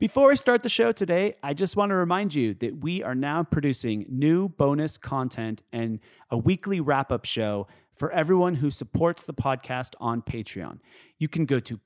Before I start the show today, I just want to remind you that we are now producing new bonus content and a weekly wrap-up show for everyone who supports the podcast on Patreon. You can go to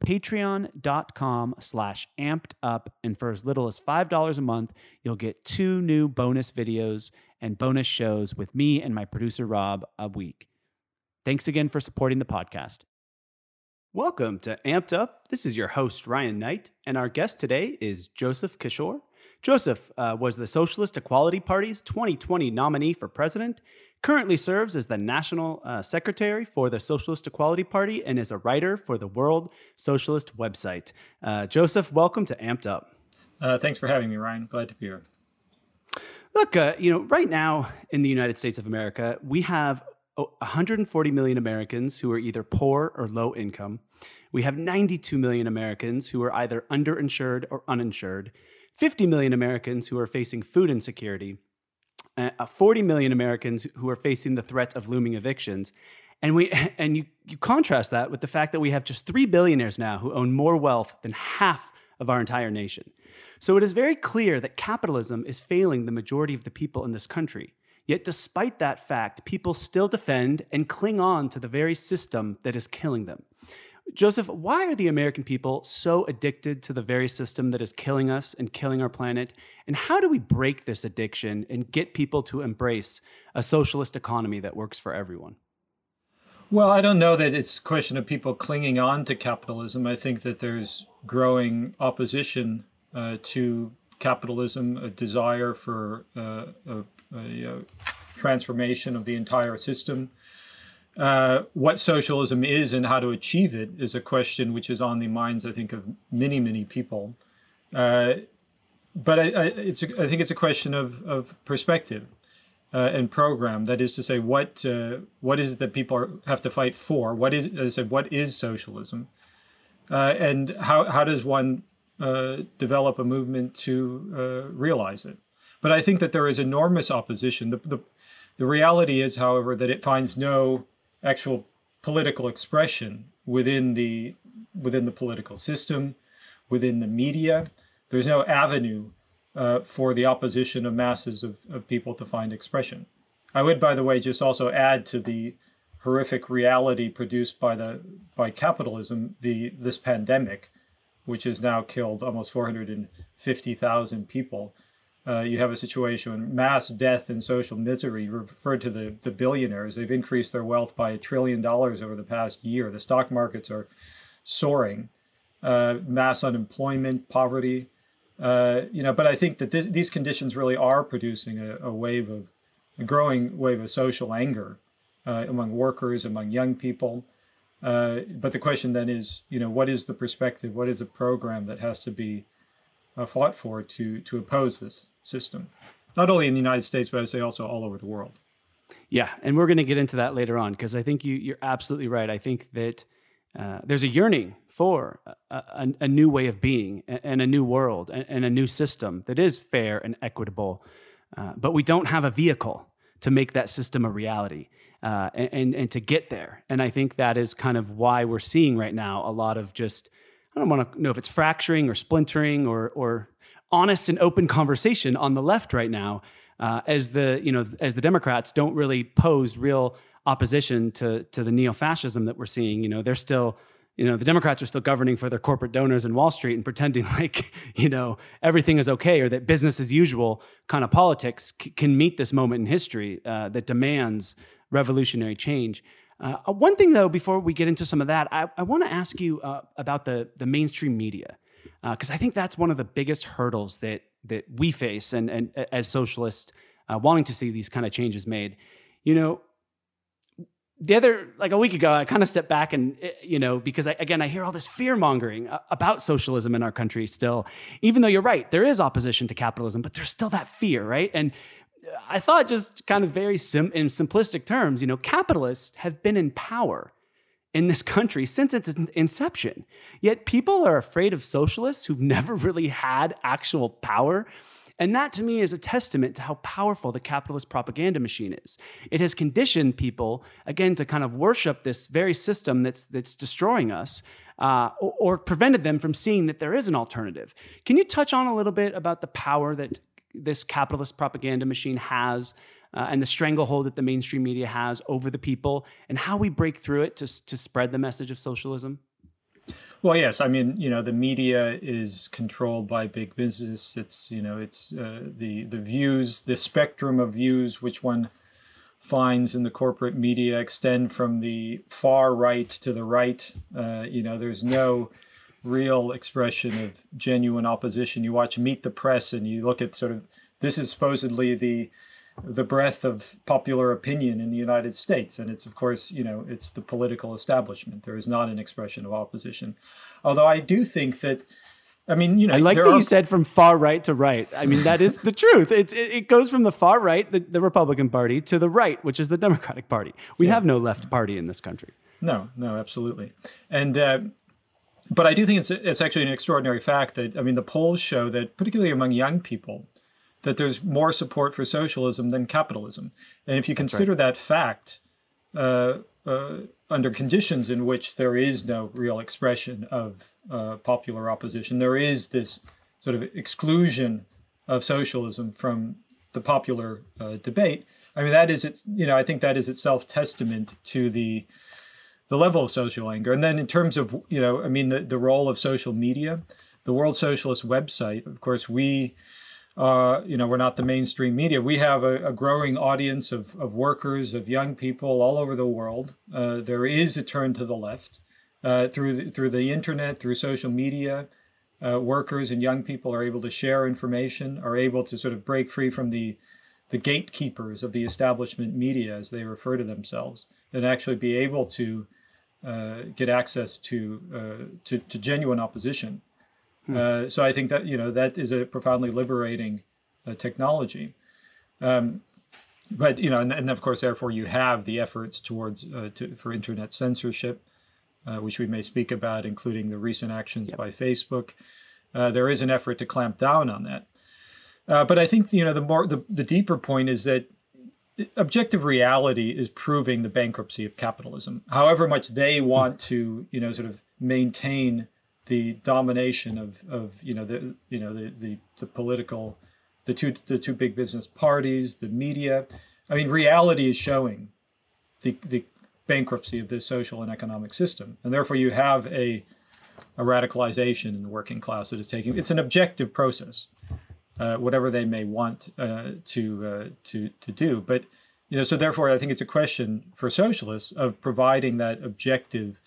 patreon.com/ampedup, and for as little as $5 a month, you'll get 2 new bonus videos and bonus shows with me and my producer, Rob, a week. Thanks again for supporting the podcast. Welcome to Amped Up. This is your host, Ryan Knight, and our guest today is Joseph Kishore. Joseph was the Socialist Equality Party's 2020 nominee for president, currently serves as the National Secretary for the Socialist Equality Party, and is a writer for the World Socialist website. Joseph, welcome to Amped Up. Thanks for having me, Ryan. Glad to be here. Look, right now in the United States of America, we have 140 million Americans who are either poor or low income. We have 92 million Americans who are either underinsured or uninsured, 50 million Americans who are facing food insecurity, 40 million Americans who are facing the threat of looming evictions. And you contrast that with the fact that we have just 3 billionaires now who own more wealth than half of our entire nation. So it is very clear that capitalism is failing the majority of the people in this country. Yet despite that fact, people still defend and cling on to the very system that is killing them. Joseph, why are the American people so addicted to the very system that is killing us and killing our planet? And how do we break this addiction and get people to embrace a socialist economy that works for everyone? Well, I don't know that it's a question of people clinging on to capitalism. I think that there's growing opposition to capitalism, a desire for a transformation of the entire system. What socialism is and how to achieve it is a question which is on the minds, I think, of many, many people. But I think it's a question of perspective and program. That is to say, what is it that people have to fight for? What is socialism? And how does one develop a movement to realize it? But I think that there is enormous opposition. The reality is, however, that it finds no actual political expression within the political system, within the media. There's no avenue for the opposition of masses of people to find expression. I would, by the way, just also add to the horrific reality produced by capitalism, this pandemic, which has now killed almost 450,000 people. You have a situation when mass death and social misery, referred to the billionaires. They've increased their wealth by $1 trillion over the past year. The stock markets are soaring. Mass unemployment, poverty. But I think that these conditions really are producing a growing wave of social anger among workers, among young people. But the question then is, what is the perspective? What is the program that has to be fought for to oppose this system, not only in the United States, but I would say also all over the world? Yeah, and we're going to get into that later on, because I think you're absolutely right. I think that there's a yearning for a new way of being and a new world and a new system that is fair and equitable, but we don't have a vehicle to make that system a reality and to get there. And I think that is kind of why we're seeing right now a lot of just, I don't want to know if it's fracturing or splintering or honest and open conversation on the left right now, as the Democrats don't really pose real opposition to the neo-fascism that we're seeing. They're still, the Democrats are still governing for their corporate donors in Wall Street and pretending like, everything is okay, or that business as usual kind of politics can meet this moment in history that demands revolutionary change. One thing, though, before we get into some of that, I want to ask you about the mainstream media, because I think that's one of the biggest hurdles that we face, and as socialists wanting to see these kind of changes made. A week ago, I kind of stepped back and, because I hear all this fear mongering about socialism in our country still, even though you're right, there is opposition to capitalism, but there's still that fear, right? And I thought, just kind of very in simplistic terms, capitalists have been in power in this country since its inception. Yet people are afraid of socialists who've never really had actual power. And that to me is a testament to how powerful the capitalist propaganda machine is. It has conditioned people, again, to kind of worship this very system that's destroying us, or prevented them from seeing that there is an alternative. Can you touch on a little bit about the power that this capitalist propaganda machine has, and the stranglehold that the mainstream media has over the people, and how we break through it to spread the message of socialism? Well, yes. I mean, the media is controlled by big business. It's, the views, the spectrum of views which one finds in the corporate media extend from the far right to the right. There's no real expression of genuine opposition. You watch Meet the Press and you look at sort of, this is supposedly the breadth of popular opinion in the United States. And it's, of course, it's the political establishment. There is not an expression of opposition. Although I do think that, I like that you said from far right to right. I mean, that is the truth. It goes from the far right, the Republican Party, to the right, which is the Democratic Party. We have no left party in this country. No, absolutely. And, but I do think it's actually an extraordinary fact that, the polls show that, particularly among young people, that there's more support for socialism than capitalism. And if you consider that fact, under conditions in which there is no real expression of popular opposition, there is this sort of exclusion of socialism from the popular debate. I mean, I think that is itself testament to the level of social anger. And then in terms of, the role of social media, the World Socialist website, of course, we're not the mainstream media. We have a growing audience of workers, of young people all over the world. There is a turn to the left through the internet, through social media. Workers and young people are able to share information, are able to sort of break free from the gatekeepers of the establishment media, as they refer to themselves, and actually be able to get access to genuine opposition. So I think that that is a profoundly liberating technology, but and of course, therefore, you have the efforts towards for internet censorship, which we may speak about, including the recent actions by Facebook. There is an effort to clamp down on that, but I think the deeper point is that objective reality is proving the bankruptcy of capitalism. However much they want to sort of maintain the domination of the political, the two big business parties, the media. I mean, reality is showing the bankruptcy of this social and economic system, and therefore you have a radicalization in the working class that is taking. It's an objective process, whatever they may want to do. But so therefore, I think it's a question for socialists of providing that objective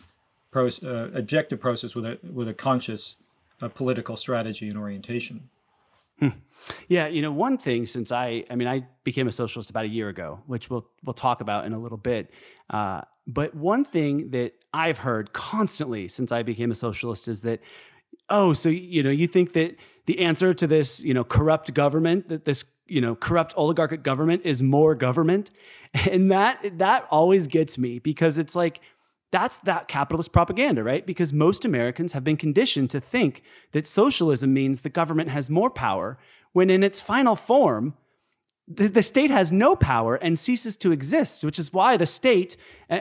process with a conscious political strategy and orientation. Yeah, one thing, since I became a socialist about a year ago, which we'll talk about in a little bit. But one thing that I've heard constantly since I became a socialist is that, so you think that the answer to this corrupt government, that this corrupt oligarchic government is more government, and that always gets me, because it's like, that's that capitalist propaganda, right? Because most Americans have been conditioned to think that socialism means the government has more power, when in its final form, the state has no power and ceases to exist, which is why the state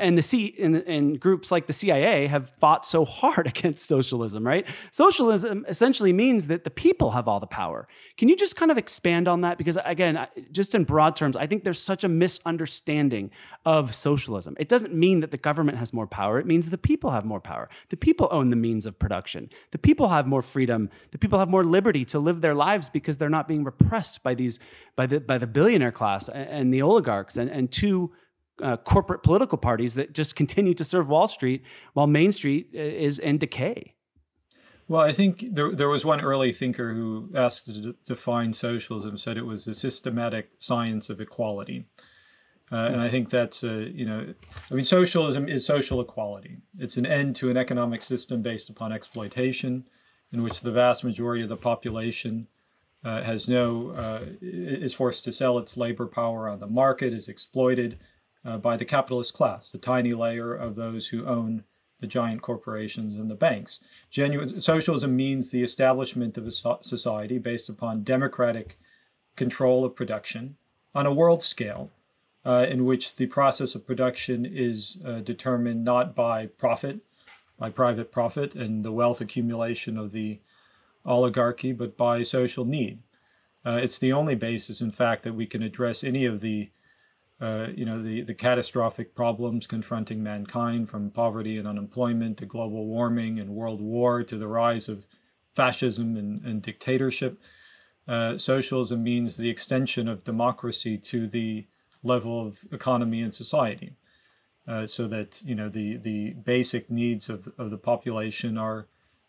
and groups like the CIA have fought so hard against socialism, right? Socialism essentially means that the people have all the power. Can you just kind of expand on that? Because again, just in broad terms, I think there's such a misunderstanding of socialism. It doesn't mean that the government has more power. It means that the people have more power. The people own the means of production. The people have more freedom. The people have more liberty to live their lives because they're not being repressed by the billionaire class and the oligarchs and two corporate political parties that just continue to serve Wall Street while Main Street is in decay. Well, I think there was one early thinker who asked to define socialism, said it was a systematic science of equality. And I think that's, socialism is social equality. It's an end to an economic system based upon exploitation, in which the vast majority of the population is forced to sell its labor power on the market, is exploited by the capitalist class, the tiny layer of those who own the giant corporations and the banks. Genuine socialism means the establishment of a society based upon democratic control of production on a world scale, in which the process of production is determined not by profit, by private profit and the wealth accumulation of the oligarchy, but by social need. It's the only basis, in fact, that we can address any of the the catastrophic problems confronting mankind, from poverty and unemployment to global warming and world war to the rise of fascism and dictatorship. Socialism means the extension of democracy to the level of economy and society, so that the basic needs of the population are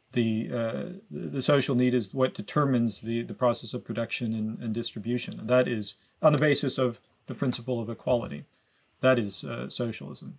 the social need is what determines the process of production and distribution. And that is on the basis of the principle of equality. That is socialism.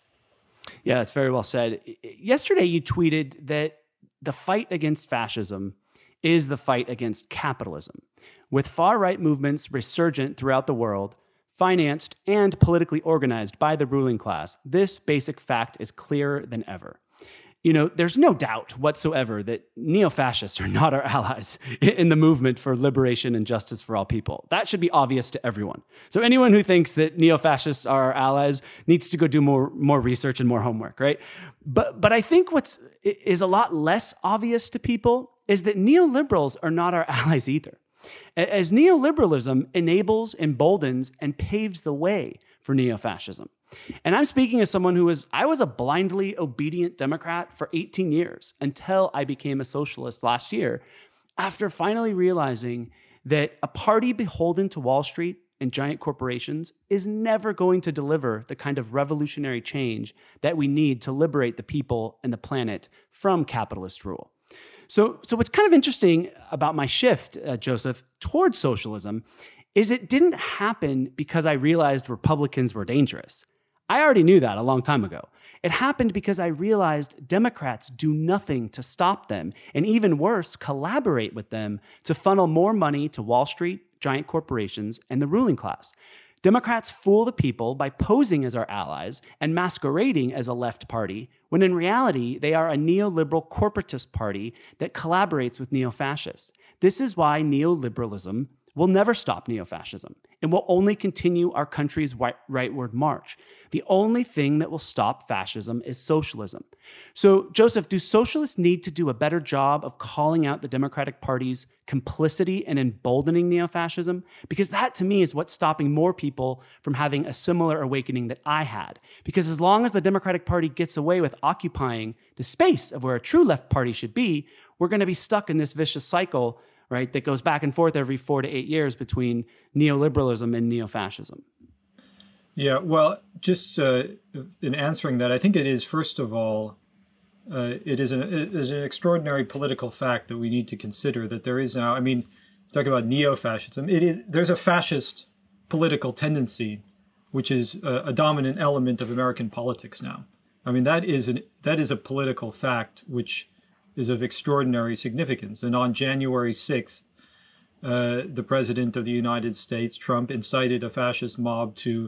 Yeah, that's very well said. Yesterday, you tweeted that the fight against fascism is the fight against capitalism, with far-right movements resurgent throughout the world, financed and politically organized by the ruling class. This basic fact is clearer than ever. There's no doubt whatsoever that neo-fascists are not our allies in the movement for liberation and justice for all people. That should be obvious to everyone. So anyone who thinks that neo-fascists are our allies needs to go do more research and more homework, right? But I think is a lot less obvious to people is that neoliberals are not our allies either. As neoliberalism enables, emboldens, and paves the way for neo-fascism. And I'm speaking as someone I was a blindly obedient Democrat for 18 years until I became a socialist last year, after finally realizing that a party beholden to Wall Street and giant corporations is never going to deliver the kind of revolutionary change that we need to liberate the people and the planet from capitalist rule. So what's kind of interesting about my shift, Joseph, towards socialism is it didn't happen because I realized Republicans were dangerous. I already knew that a long time ago. It happened because I realized Democrats do nothing to stop them, and even worse, collaborate with them to funnel more money to Wall Street, giant corporations, and the ruling class. Democrats fool the people by posing as our allies and masquerading as a left party, when in reality, they are a neoliberal corporatist party that collaborates with neo-fascists. This is why neoliberalism will never stop neo-fascism and will only continue our country's rightward march. The only thing that will stop fascism is socialism. So, Joseph, do socialists need to do a better job of calling out the Democratic Party's complicity and emboldening neo-fascism? Because that, to me, is what's stopping more people from having a similar awakening that I had. Because as long as the Democratic Party gets away with occupying the space of where a true left party should be, we're going to be stuck in this vicious cycle, right, that goes back and forth every 4 to 8 years between neoliberalism and neo-fascism. Yeah, well, just in answering that, I think it is, first of all, it is an extraordinary political fact that we need to consider that there is now, talk about neo-fascism, there's a fascist political tendency, which is a dominant element of American politics now. That is a political fact which is of extraordinary significance. And on January 6th, the president of the United States, Trump, incited a fascist mob to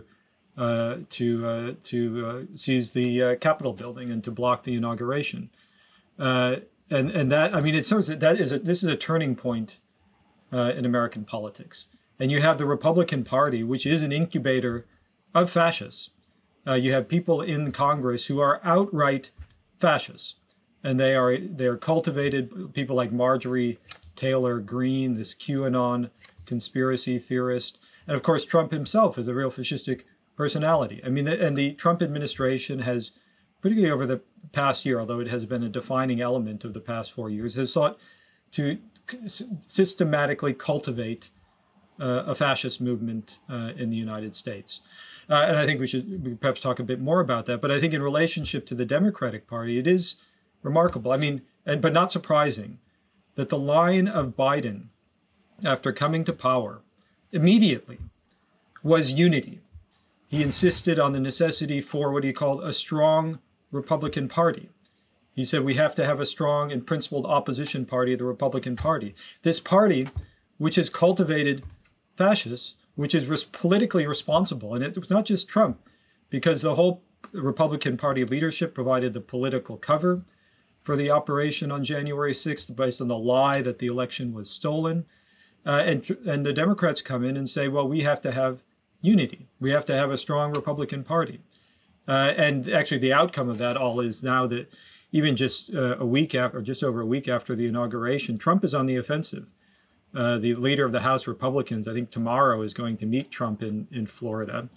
seize the Capitol building and to block the inauguration. And that, this is a turning point in American politics. And you have the Republican Party, which is an incubator of fascists. You have people in Congress who are outright fascists. And they are cultivated, people like Marjorie Taylor Greene, this QAnon conspiracy theorist. And of course, Trump himself is a real fascistic personality. And the Trump administration has, particularly over the past year, although it has been a defining element of the past 4 years, has sought to systematically cultivate a fascist movement in the United States. And I think we should perhaps talk a bit more about that. But I think in relationship to the Democratic Party, it is remarkable, but not surprising, that the line of Biden, after coming to power, immediately was unity. He insisted on the necessity for what he called a strong Republican Party. He said we have to have a strong and principled opposition party, the Republican Party. This party, which has cultivated fascists, which is politically responsible, and it was not just Trump, because the whole Republican Party leadership provided the political cover for the operation on January 6th based on the lie that the election was stolen. And the Democrats come in and say, well, we have to have unity. We have to have a strong Republican Party. And actually, the outcome of that all is now that even just a week after, or just over a week after the inauguration, Trump is on the offensive. The leader of the House Republicans, I think tomorrow, is going to meet Trump in Florida.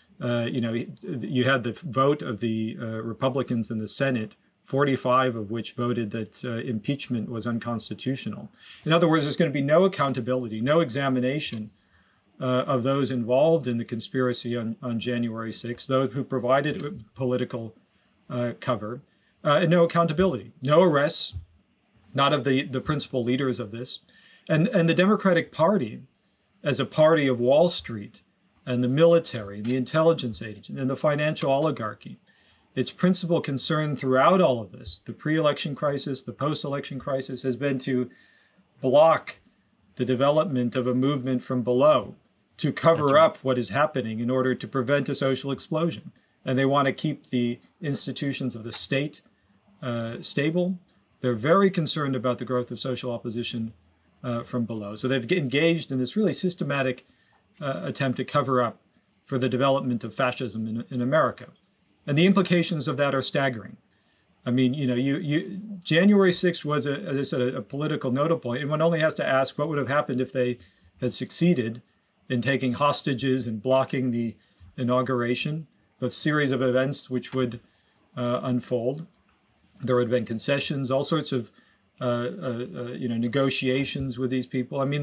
You had the vote of the Republicans in the Senate, 45 of which voted that impeachment was unconstitutional. In other words, there's going to be no accountability, no examination of those involved in the conspiracy on January 6th, those who provided political cover, and no accountability, no arrests, not of the principal leaders of this. And the Democratic Party, as a party of Wall Street and the military, and the intelligence agent, and the financial oligarchy, its principal concern throughout all of this, the pre-election crisis, the post-election crisis, has been to block the development of a movement from below, to cover up what is happening in order to prevent a social explosion. And they want to keep the institutions of the state stable. They're very concerned about the growth of social opposition from below. So they've engaged in this really systematic attempt to cover up for the development of fascism in America. And the implications of that are staggering. I mean, January 6th was, as I said, a political nodal point, and one only has to ask what would have happened if they had succeeded in taking hostages and blocking the inauguration, the series of events which would unfold. There would have been concessions, all sorts of negotiations with these people. I mean,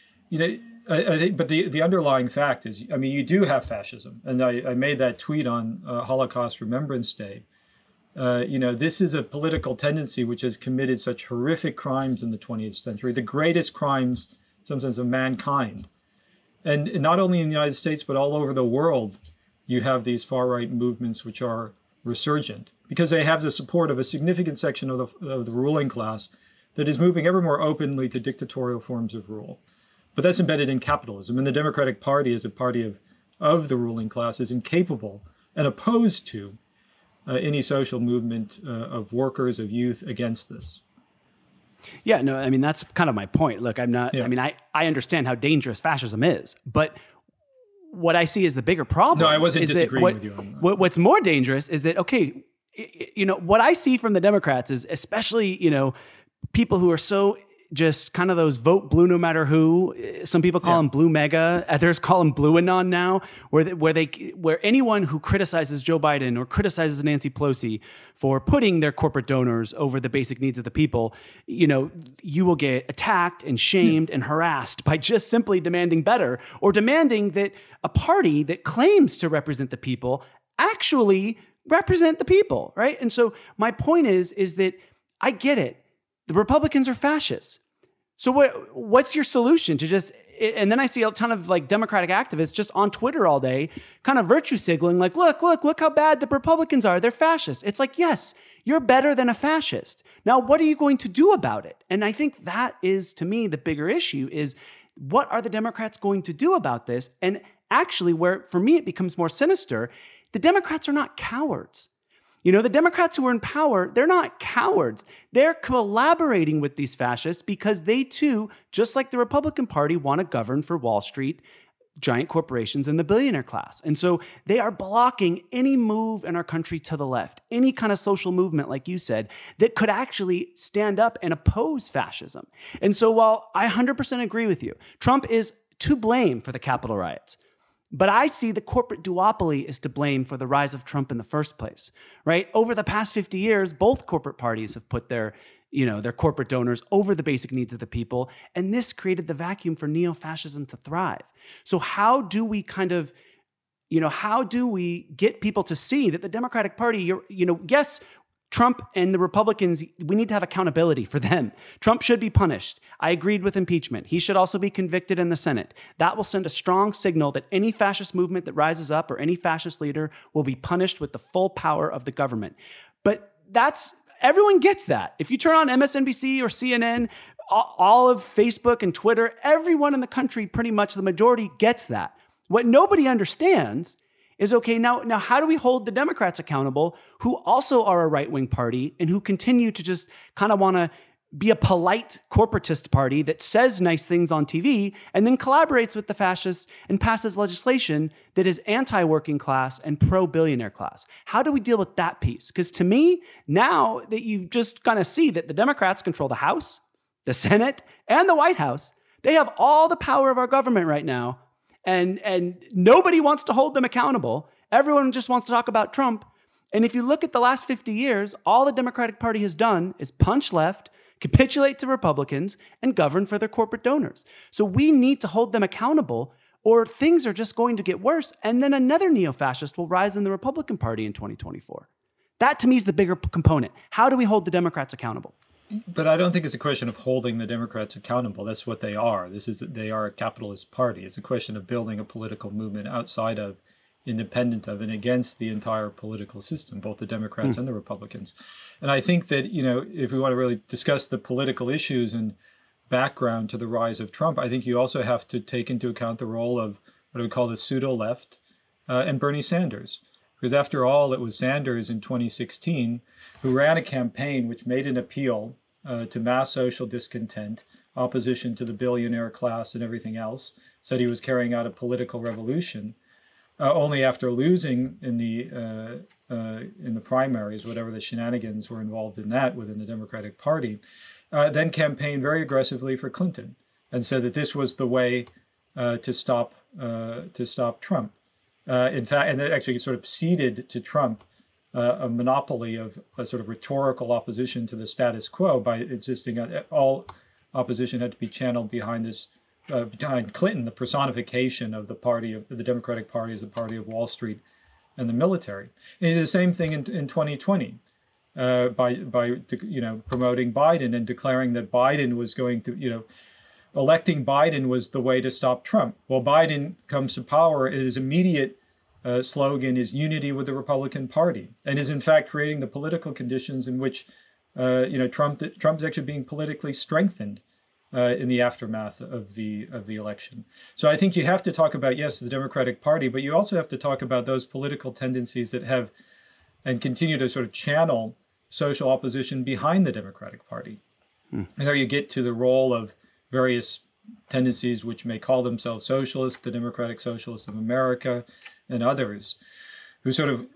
I think, but the underlying fact is, I mean, you do have fascism, and I made that tweet on Holocaust Remembrance Day. This is a political tendency which has committed such horrific crimes in the 20th century, the greatest crimes, in some sense, of mankind. And not only in the United States, but all over the world, you have these far-right movements which are resurgent because they have the support of a significant section of the ruling class that is moving ever more openly to dictatorial forms of rule. But that's embedded in capitalism. And the Democratic Party, as a party of the ruling class, is incapable and opposed to any social movement of workers, of youth against this. Yeah, no, I mean, that's kind of my point. Look, I'm not, I mean, I understand how dangerous fascism is, but what I see as the bigger problem. No, I wasn't disagreeing with you on that. What's more dangerous is that, okay, what I see from the Democrats is especially, people who are so just kind of those vote blue no matter who. Some people call them blue mega. Others call them blue anon now, where anyone who criticizes Joe Biden or criticizes Nancy Pelosi for putting their corporate donors over the basic needs of the people, you will get attacked and shamed and harassed by just simply demanding better or demanding that a party that claims to represent the people actually represent the people, right? And so my point is that I get it. The Republicans are fascists. So what's your solution to just, and then I see a ton of like Democratic activists just on Twitter all day, kind of virtue signaling like, look how bad the Republicans are. They're fascists. It's like, yes, you're better than a fascist. Now, what are you going to do about it? And I think that is, to me, the bigger issue is what are the Democrats going to do about this? And actually, where for me it becomes more sinister, the Democrats are not cowards. The Democrats who are in power, they're not cowards. They're collaborating with these fascists because they too, just like the Republican Party, want to govern for Wall Street, giant corporations, and the billionaire class. And so they are blocking any move in our country to the left, any kind of social movement, like you said, that could actually stand up and oppose fascism. And so while I 100% agree with you, Trump is to blame for the Capitol riots. But I see the corporate duopoly is to blame for the rise of Trump in the first place, right? Over the past 50 years, both corporate parties have put their corporate donors over the basic needs of the people, and this created the vacuum for neo-fascism to thrive. So how do we how do we get people to see that the Democratic Party, yes, Trump and the Republicans, we need to have accountability for them. Trump should be punished. I agreed with impeachment. He should also be convicted in the Senate. That will send a strong signal that any fascist movement that rises up or any fascist leader will be punished with the full power of the government. But everyone gets that. If you turn on MSNBC or CNN, all of Facebook and Twitter, everyone in the country, pretty much the majority, gets that. What nobody understands is, okay, now how do we hold the Democrats accountable who also are a right-wing party and who continue to just kind of want to be a polite corporatist party that says nice things on TV and then collaborates with the fascists and passes legislation that is anti-working class and pro-billionaire class? How do we deal with that piece? Because to me, now that you just kind of see that the Democrats control the House, the Senate, and the White House, they have all the power of our government right now, and nobody wants to hold them accountable. Everyone just wants to talk about Trump. And if you look at the last 50 years, all the Democratic Party has done is punch left, capitulate to Republicans, and govern for their corporate donors. So we need to hold them accountable, or things are just going to get worse. And then another neo-fascist will rise in the Republican Party in 2024. That, to me, is the bigger component. How do we hold the Democrats accountable? But I don't think it's a question of holding the Democrats accountable. That's what they are. They are a capitalist party. It's a question of building a political movement outside of, independent of, and against the entire political system, both the Democrats and the Republicans. And I think that, if we want to really discuss the political issues and background to the rise of Trump, I think you also have to take into account the role of what I would call the pseudo-left and Bernie Sanders. Because after all, it was Sanders in 2016 who ran a campaign which made an appeal to mass social discontent, opposition to the billionaire class and everything else, said he was carrying out a political revolution. Only after losing in the primaries, whatever the shenanigans were involved in that within the Democratic Party, then campaigned very aggressively for Clinton and said that this was the way to stop Trump. In fact, and that actually sort of ceded to Trump a monopoly of a sort of rhetorical opposition to the status quo by insisting that all opposition had to be channeled behind this. Behind Clinton, the personification of the party of the Democratic Party as the party of Wall Street and the military. And he did the same thing in 2020 by promoting Biden and declaring that Biden was going to, electing Biden was the way to stop Trump. Well, Biden comes to power, his immediate slogan is unity with the Republican Party, and is in fact creating the political conditions in which Trump's actually being politically strengthened in the aftermath of the election. So I think you have to talk about, yes, the Democratic Party, but you also have to talk about those political tendencies that have and continue to sort of channel social opposition behind the Democratic Party. And there you get to the role of various tendencies which may call themselves socialists, the Democratic Socialists of America, and others, who sort of,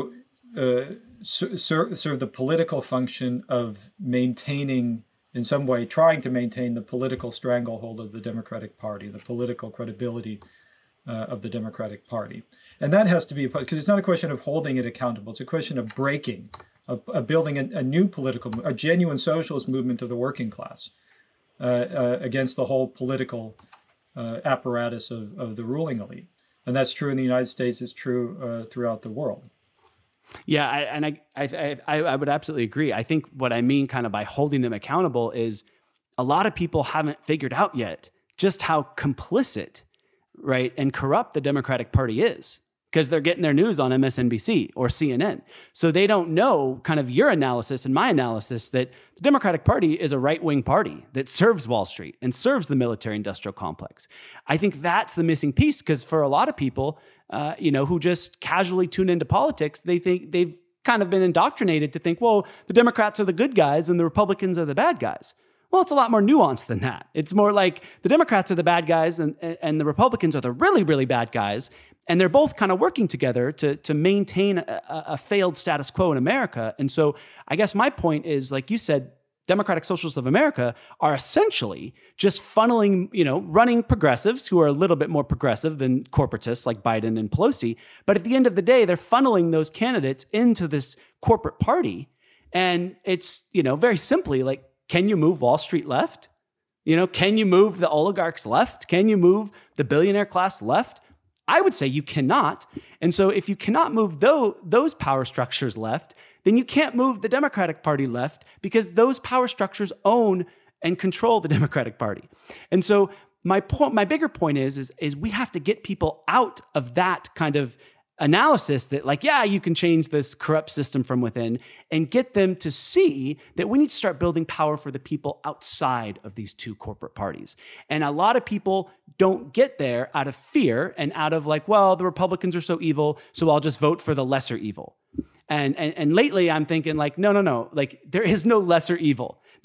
serve the political function of maintaining, in some way, trying to maintain the political stranglehold of the Democratic Party, the political credibility of the Democratic Party. And that has to be, because it's not a question of holding it accountable, it's a question of breaking, of building a new a genuine socialist movement of the working class against the whole political apparatus of the ruling elite. And that's true in the United States, it's true throughout the world. Yeah, I would absolutely agree. I think what I mean kind of by holding them accountable is a lot of people haven't figured out yet just how complicit, right, and corrupt the Democratic Party is, because they're getting their news on MSNBC or CNN. So they don't know kind of your analysis and my analysis that the Democratic Party is a right-wing party that serves Wall Street and serves the military-industrial complex. I think that's the missing piece, because for a lot of people, who just casually tune into politics, they think they've kind of been indoctrinated to think, well, the Democrats are the good guys and the Republicans are the bad guys. Well, it's a lot more nuanced than that. It's more like the Democrats are the bad guys and the Republicans are the really, really bad guys. And they're both kind of working together to maintain a failed status quo in America. And so I guess my point is, like you said, Democratic Socialists of America are essentially just funneling, running progressives who are a little bit more progressive than corporatists like Biden and Pelosi. But at the end of the day, they're funneling those candidates into this corporate party. And it's, very simply like, can you move Wall Street left? Can you move the oligarchs left? Can you move the billionaire class left? I would say you cannot. And so if you cannot move those power structures left, then you can't move the Democratic Party left, because those power structures own and control the Democratic Party. And so my bigger point is we have to get people out of that kind of analysis that, like, yeah, you can change this corrupt system from within, and get them to see that we need to start building power for the people outside of these two corporate parties. And a lot of people don't get there out of fear and out of like, well, the Republicans are so evil, so I'll just vote for the lesser evil. And lately I'm thinking like, no, like there is no lesser evil.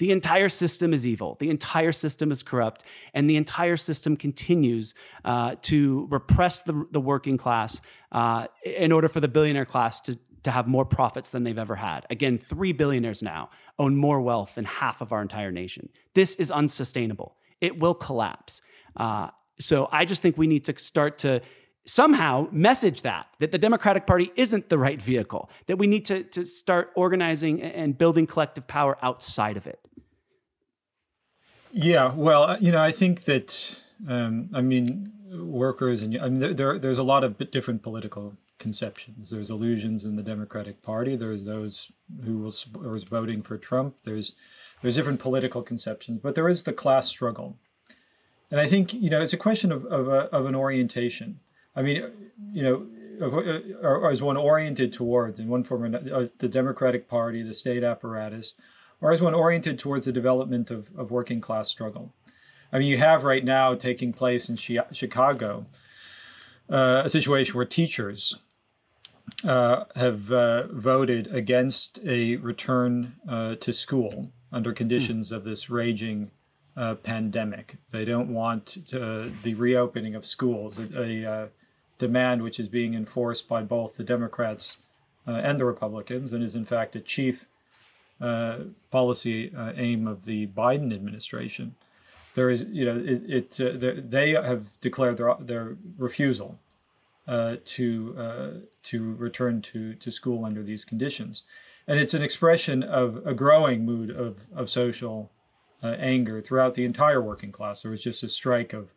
The entire system is evil. The entire system is corrupt. And the entire system continues to repress the working class in order for the billionaire class to have more profits than they've ever had. Again, 3 billionaires now own more wealth than half of our entire nation. This is unsustainable. It will collapse. So I just think we need to start to somehow message that the Democratic Party isn't the right vehicle, that we need to start organizing and building collective power outside of it. Yeah, well, I think that, workers, and there's a lot of different political conceptions. There's illusions in the Democratic Party. There's those who are voting for Trump. There's different political conceptions, but there is the class struggle. And I think, it's a question of an orientation. Or is one oriented towards, in one form or another, the Democratic Party, the state apparatus, or is one oriented towards the development of working class struggle? You have right now taking place in Chicago a situation where teachers have voted against a return to school under conditions of this raging pandemic. They don't want the reopening of schools, a demand which is being enforced by both the Democrats and the Republicans, and is in fact a chief policy aim of the Biden administration. There is, they have declared their refusal to return to school under these conditions, and it's an expression of a growing mood of social anger throughout the entire working class. There was just a strike of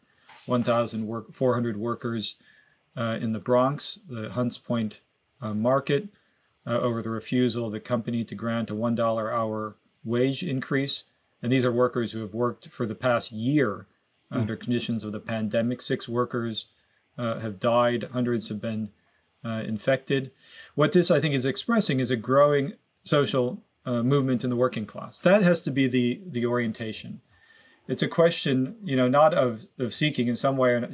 1,400 workers in the Bronx, the Hunts Point market, over the refusal of the company to grant a $1 hour wage increase. And these are workers who have worked for the past year under conditions of the pandemic. 6 workers have died. Hundreds have been infected. What this, I think, is expressing is a growing social movement in the working class. That has to be the orientation. It's a question, not of seeking in some way,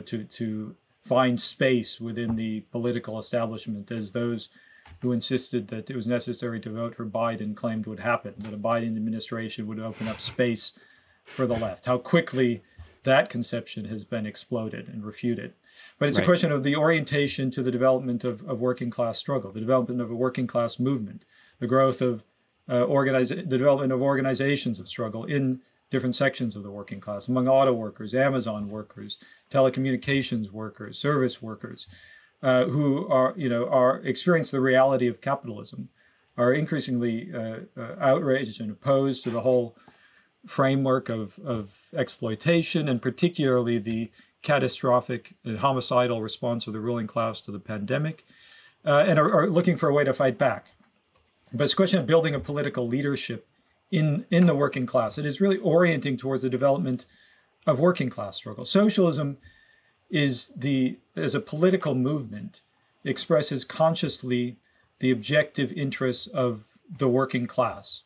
to find space within the political establishment, as those who insisted that it was necessary to vote for Biden claimed would happen, that a Biden administration would open up space for the left. How quickly that conception has been exploded and refuted. But it's a question of the orientation to the development of working class struggle, the development of a working class movement, the growth of the development of organizations of struggle in different sections of the working class, among auto workers, Amazon workers, telecommunications workers, service workers, who are experience the reality of capitalism, are increasingly outraged and opposed to the whole framework of exploitation, and particularly the catastrophic and homicidal response of the ruling class to the pandemic, and are looking for a way to fight back. But it's a question of building a political leadership in the working class. It is really orienting towards the development of working class struggle. Socialism is as a political movement, expresses consciously the objective interests of the working class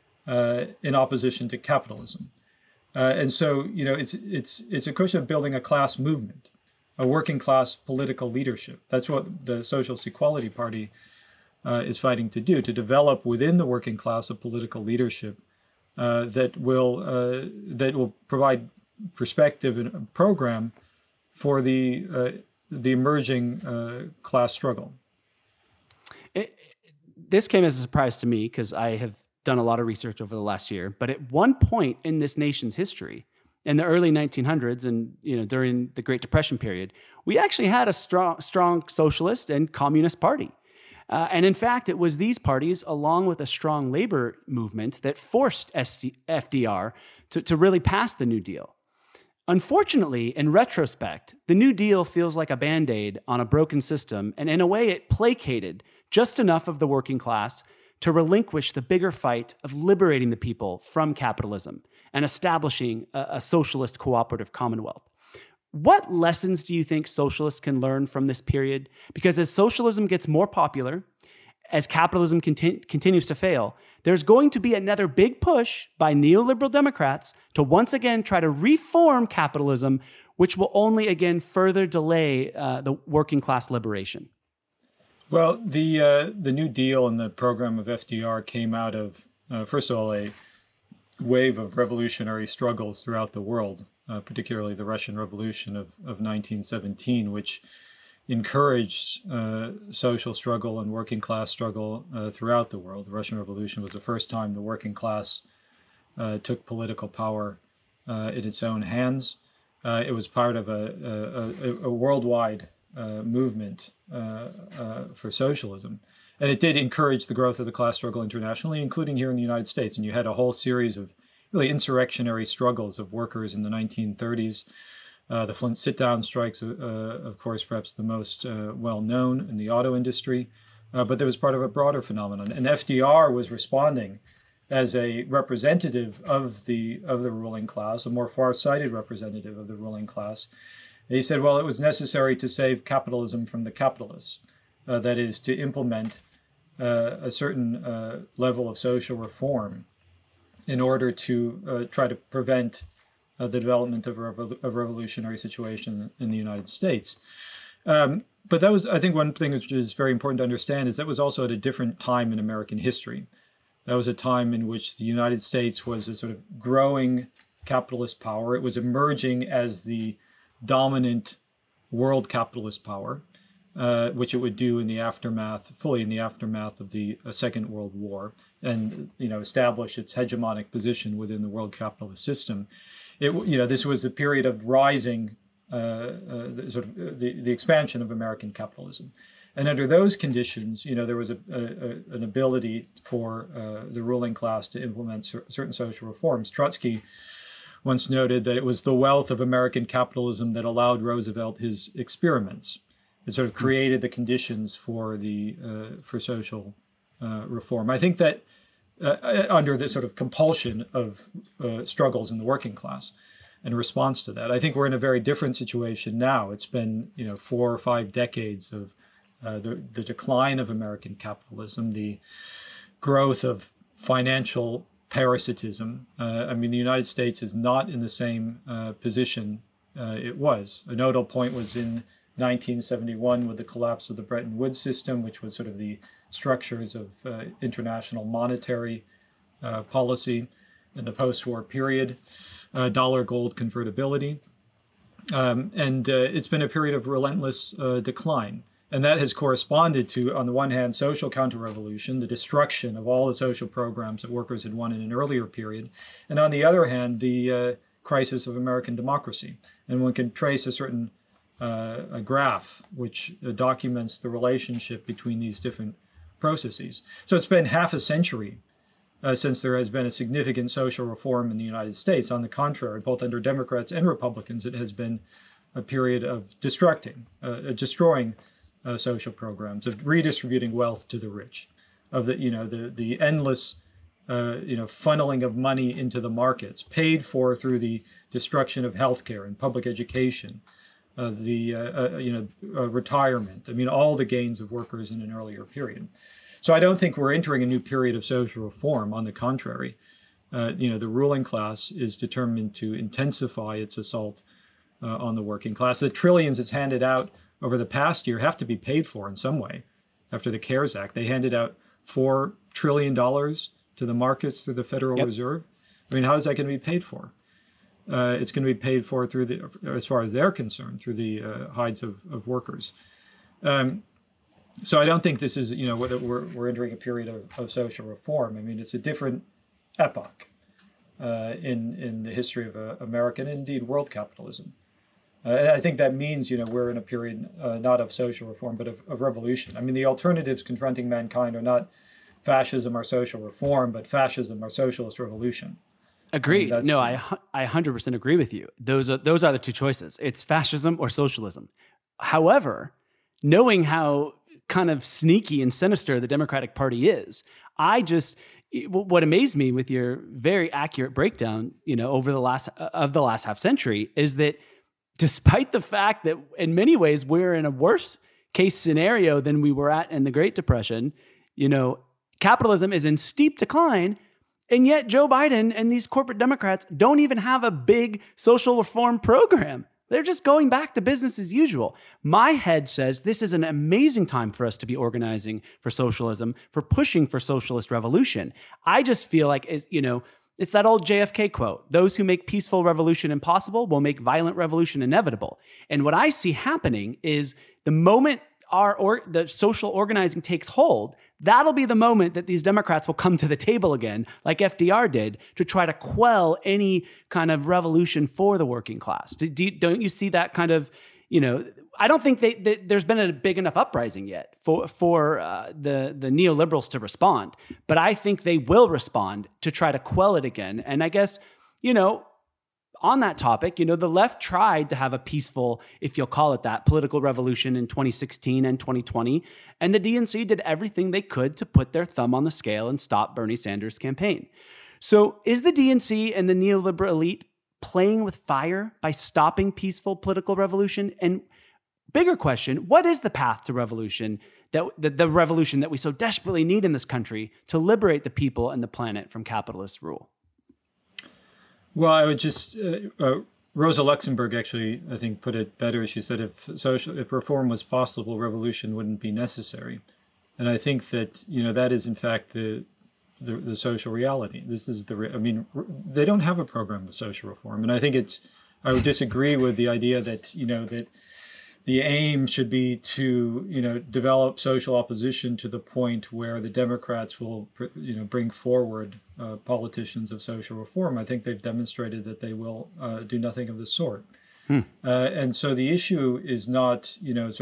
in opposition to capitalism. And so, it's a question of building a class movement, a working class political leadership. That's what the Socialist Equality Party is fighting to do, to develop within the working class a political leadership that will provide perspective and a program for the emerging class struggle. This came as a surprise to me because I have done a lot of research over the last year. But at one point in this nation's history, in the early 1900s and during the Great Depression period, we actually had a strong socialist and communist party. And in fact, it was these parties, along with a strong labor movement, that forced FDR to really pass the New Deal. Unfortunately, in retrospect, the New Deal feels like a Band-Aid on a broken system, and in a way it placated just enough of the working class to relinquish the bigger fight of liberating the people from capitalism and establishing a socialist cooperative commonwealth. What lessons do you think socialists can learn from this period? Because as socialism gets more popular, as capitalism continues to fail, there's going to be another big push by neoliberal Democrats to once again try to reform capitalism, which will only again further delay the working class liberation. Well, the New Deal and the program of FDR came out of, first of all, a wave of revolutionary struggles throughout the world, particularly the Russian Revolution of 1917, which encouraged social struggle and working class struggle throughout the world. The Russian Revolution was the first time the working class took political power in its own hands. It was part of a worldwide movement for socialism. And it did encourage the growth of the class struggle internationally, including here in the United States. And you had a whole series of really insurrectionary struggles of workers in the 1930s. The Flint sit-down strikes, of course, perhaps the most well-known in the auto industry. But there was part of a broader phenomenon. And FDR was responding as a representative of the ruling class, a more far-sighted representative of the ruling class. He said, well, it was necessary to save capitalism from the capitalists. That is, to implement a certain level of social reform in order to try to prevent the development of a revolutionary situation in the United States. But that was, I think, one thing which is very important to understand is that was also at a different time in American history. That was a time in which the United States was a sort of growing capitalist power. It was emerging as the dominant world capitalist power, which it would do in the aftermath, fully in the aftermath of the Second World War, and establish its hegemonic position within the world capitalist system. This was a period of rising, the expansion of American capitalism. And under those conditions, there was an ability for the ruling class to implement certain social reforms. Trotsky once noted that it was the wealth of American capitalism that allowed Roosevelt his experiments. It sort of created the conditions for social reform. I think that under the sort of compulsion of struggles in the working class, in response to that, I think we're in a very different situation now. It's been 4 or 5 decades of the decline of American capitalism, the growth of financial parasitism. The United States is not in the same position it was. A notable point was in 1971 with the collapse of the Bretton Woods system, which was sort of the structures of international monetary policy in the post-war period, dollar-gold convertibility. And it's been a period of relentless decline. And that has corresponded to, on the one hand, social counter-revolution, the destruction of all the social programs that workers had won in an earlier period. And on the other hand, the crisis of American democracy. And one can trace a certain a graph which documents the relationship between these different processes. So it's been half a century since there has been a significant social reform in the United States. On the contrary, both under Democrats and Republicans, it has been a period of destroying social programs, of redistributing wealth to the rich, of the endless funneling of money into the markets, paid for through the destruction of healthcare and public education, retirement. All the gains of workers in an earlier period. So I don't think we're entering a new period of social reform. On the contrary, the ruling class is determined to intensify its assault on the working class. The trillions it's handed out over the past year have to be paid for in some way. After the CARES Act, they handed out $4 trillion to the markets through the Federal Reserve. How is that going to be paid for? It's going to be paid for through as far as they're concerned, through the hides of workers. So I don't think this is, whether we're entering a period of social reform. It's a different epoch in the history of American and indeed world capitalism. I think that means, we're in a period not of social reform, but of revolution. The alternatives confronting mankind are not fascism or social reform, but fascism or socialist revolution. Agreed. No, I 100% agree with you. Those are the two choices. It's fascism or socialism. However, knowing how kind of sneaky and sinister the Democratic Party is, what amazed me with your very accurate breakdown, over the last half century, is that despite the fact that in many ways we're in a worse case scenario than we were at in the Great Depression, capitalism is in steep decline. And yet Joe Biden and these corporate Democrats don't even have a big social reform program. They're just going back to business as usual. My head says this is an amazing time for us to be organizing for socialism, for pushing for socialist revolution. I just feel like, It's that old JFK quote: those who make peaceful revolution impossible will make violent revolution inevitable. And what I see happening is the moment the social organizing takes hold, that'll be the moment that these Democrats will come to the table again, like FDR did, to try to quell any kind of revolution for the working class. Don't you see that kind of, I don't think there's been a big enough uprising yet for the neoliberals to respond, but I think they will respond to try to quell it again. And I guess, on that topic, the left tried to have a peaceful, if you'll call it that, political revolution in 2016 and 2020, and the DNC did everything they could to put their thumb on the scale and stop Bernie Sanders' campaign. So is the DNC and the neoliberal elite playing with fire by stopping peaceful political revolution? And bigger question, what is the path to revolution, the revolution that we so desperately need in this country to liberate the people and the planet from capitalist rule? Well, I would just, Rosa Luxemburg actually, I think, put it better. She said if reform was possible, revolution wouldn't be necessary. And I think that, that is in fact the social reality. This is they don't have a program of social reform. And I think I would disagree with the idea that, that the aim should be to, develop social opposition to the point where the Democrats will, bring forward politicians of social reform. I think they've demonstrated that they will do nothing of the sort. And so the issue is not,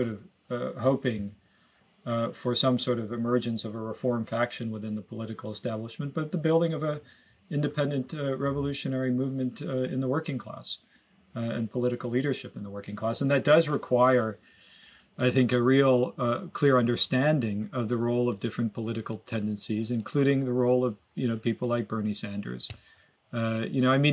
hoping for some sort of emergence of a reform faction within the political establishment, but the building of an independent revolutionary movement in the working class. And political leadership in the working class. And that does require, I think, a real clear understanding of the role of different political tendencies, including the role of, people like Bernie Sanders. If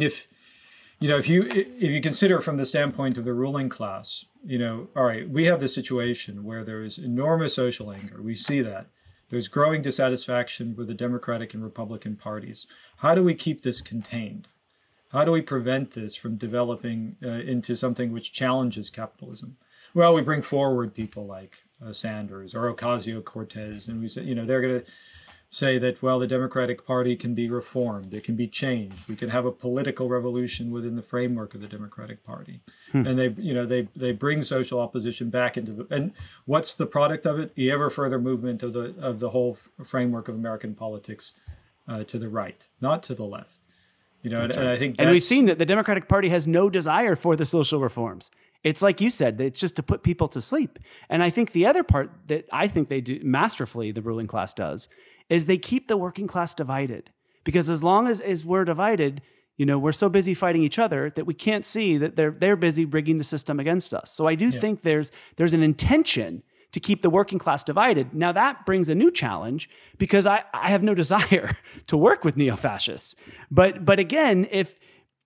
you consider from the standpoint of the ruling class, all right, we have this situation where there is enormous social anger. We see that. There's growing dissatisfaction with the Democratic and Republican parties. How do we keep this contained? How do we prevent this from developing into something which challenges capitalism? Well, we bring forward people like Sanders or Ocasio-Cortez, and we say, they're going to say that, well, the Democratic Party can be reformed, it can be changed. We can have a political revolution within the framework of the Democratic Party, and they bring social opposition back into and what's the product of it? The ever further movement of the whole framework of American politics to the right, not to the left. And I think we've seen that the Democratic Party has no desire for the social reforms. It's like you said, it's just to put people to sleep. And I think the other part that I think they do masterfully, the ruling class does, is they keep the working class divided. Because as long as we're divided, we're so busy fighting each other that we can't see that they're busy rigging the system against us. So I do think there's an intention to keep the working class divided. Now that brings a new challenge because I have no desire to work with neo-fascists. But again, if,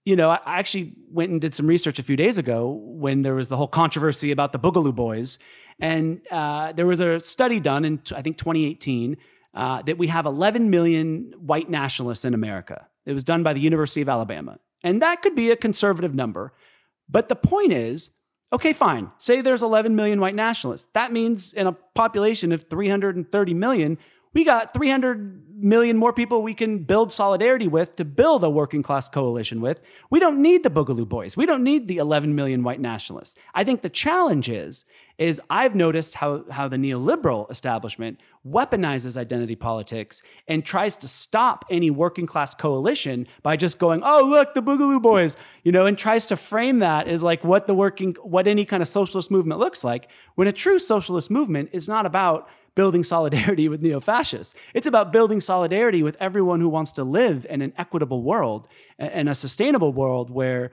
I actually went and did some research a few days ago when there was the whole controversy about the Boogaloo Boys. And there was a study done in, I think, 2018 that we have 11 million white nationalists in America. It was done by the University of Alabama. And that could be a conservative number. But the point is, okay, fine. Say there's 11 million white nationalists. That means in a population of 330 million, we got 300 million more people we can build solidarity with to build a working class coalition with. We don't need the Boogaloo Boys. We don't need the 11 million white nationalists. I think the challenge is I've noticed how the neoliberal establishment weaponizes identity politics and tries to stop any working class coalition by just going, oh, look, the Boogaloo Boys, and tries to frame that as like what any kind of socialist movement looks like, when a true socialist movement is not about building solidarity with neo-fascists. It's about building solidarity with everyone who wants to live in an equitable world and a sustainable world where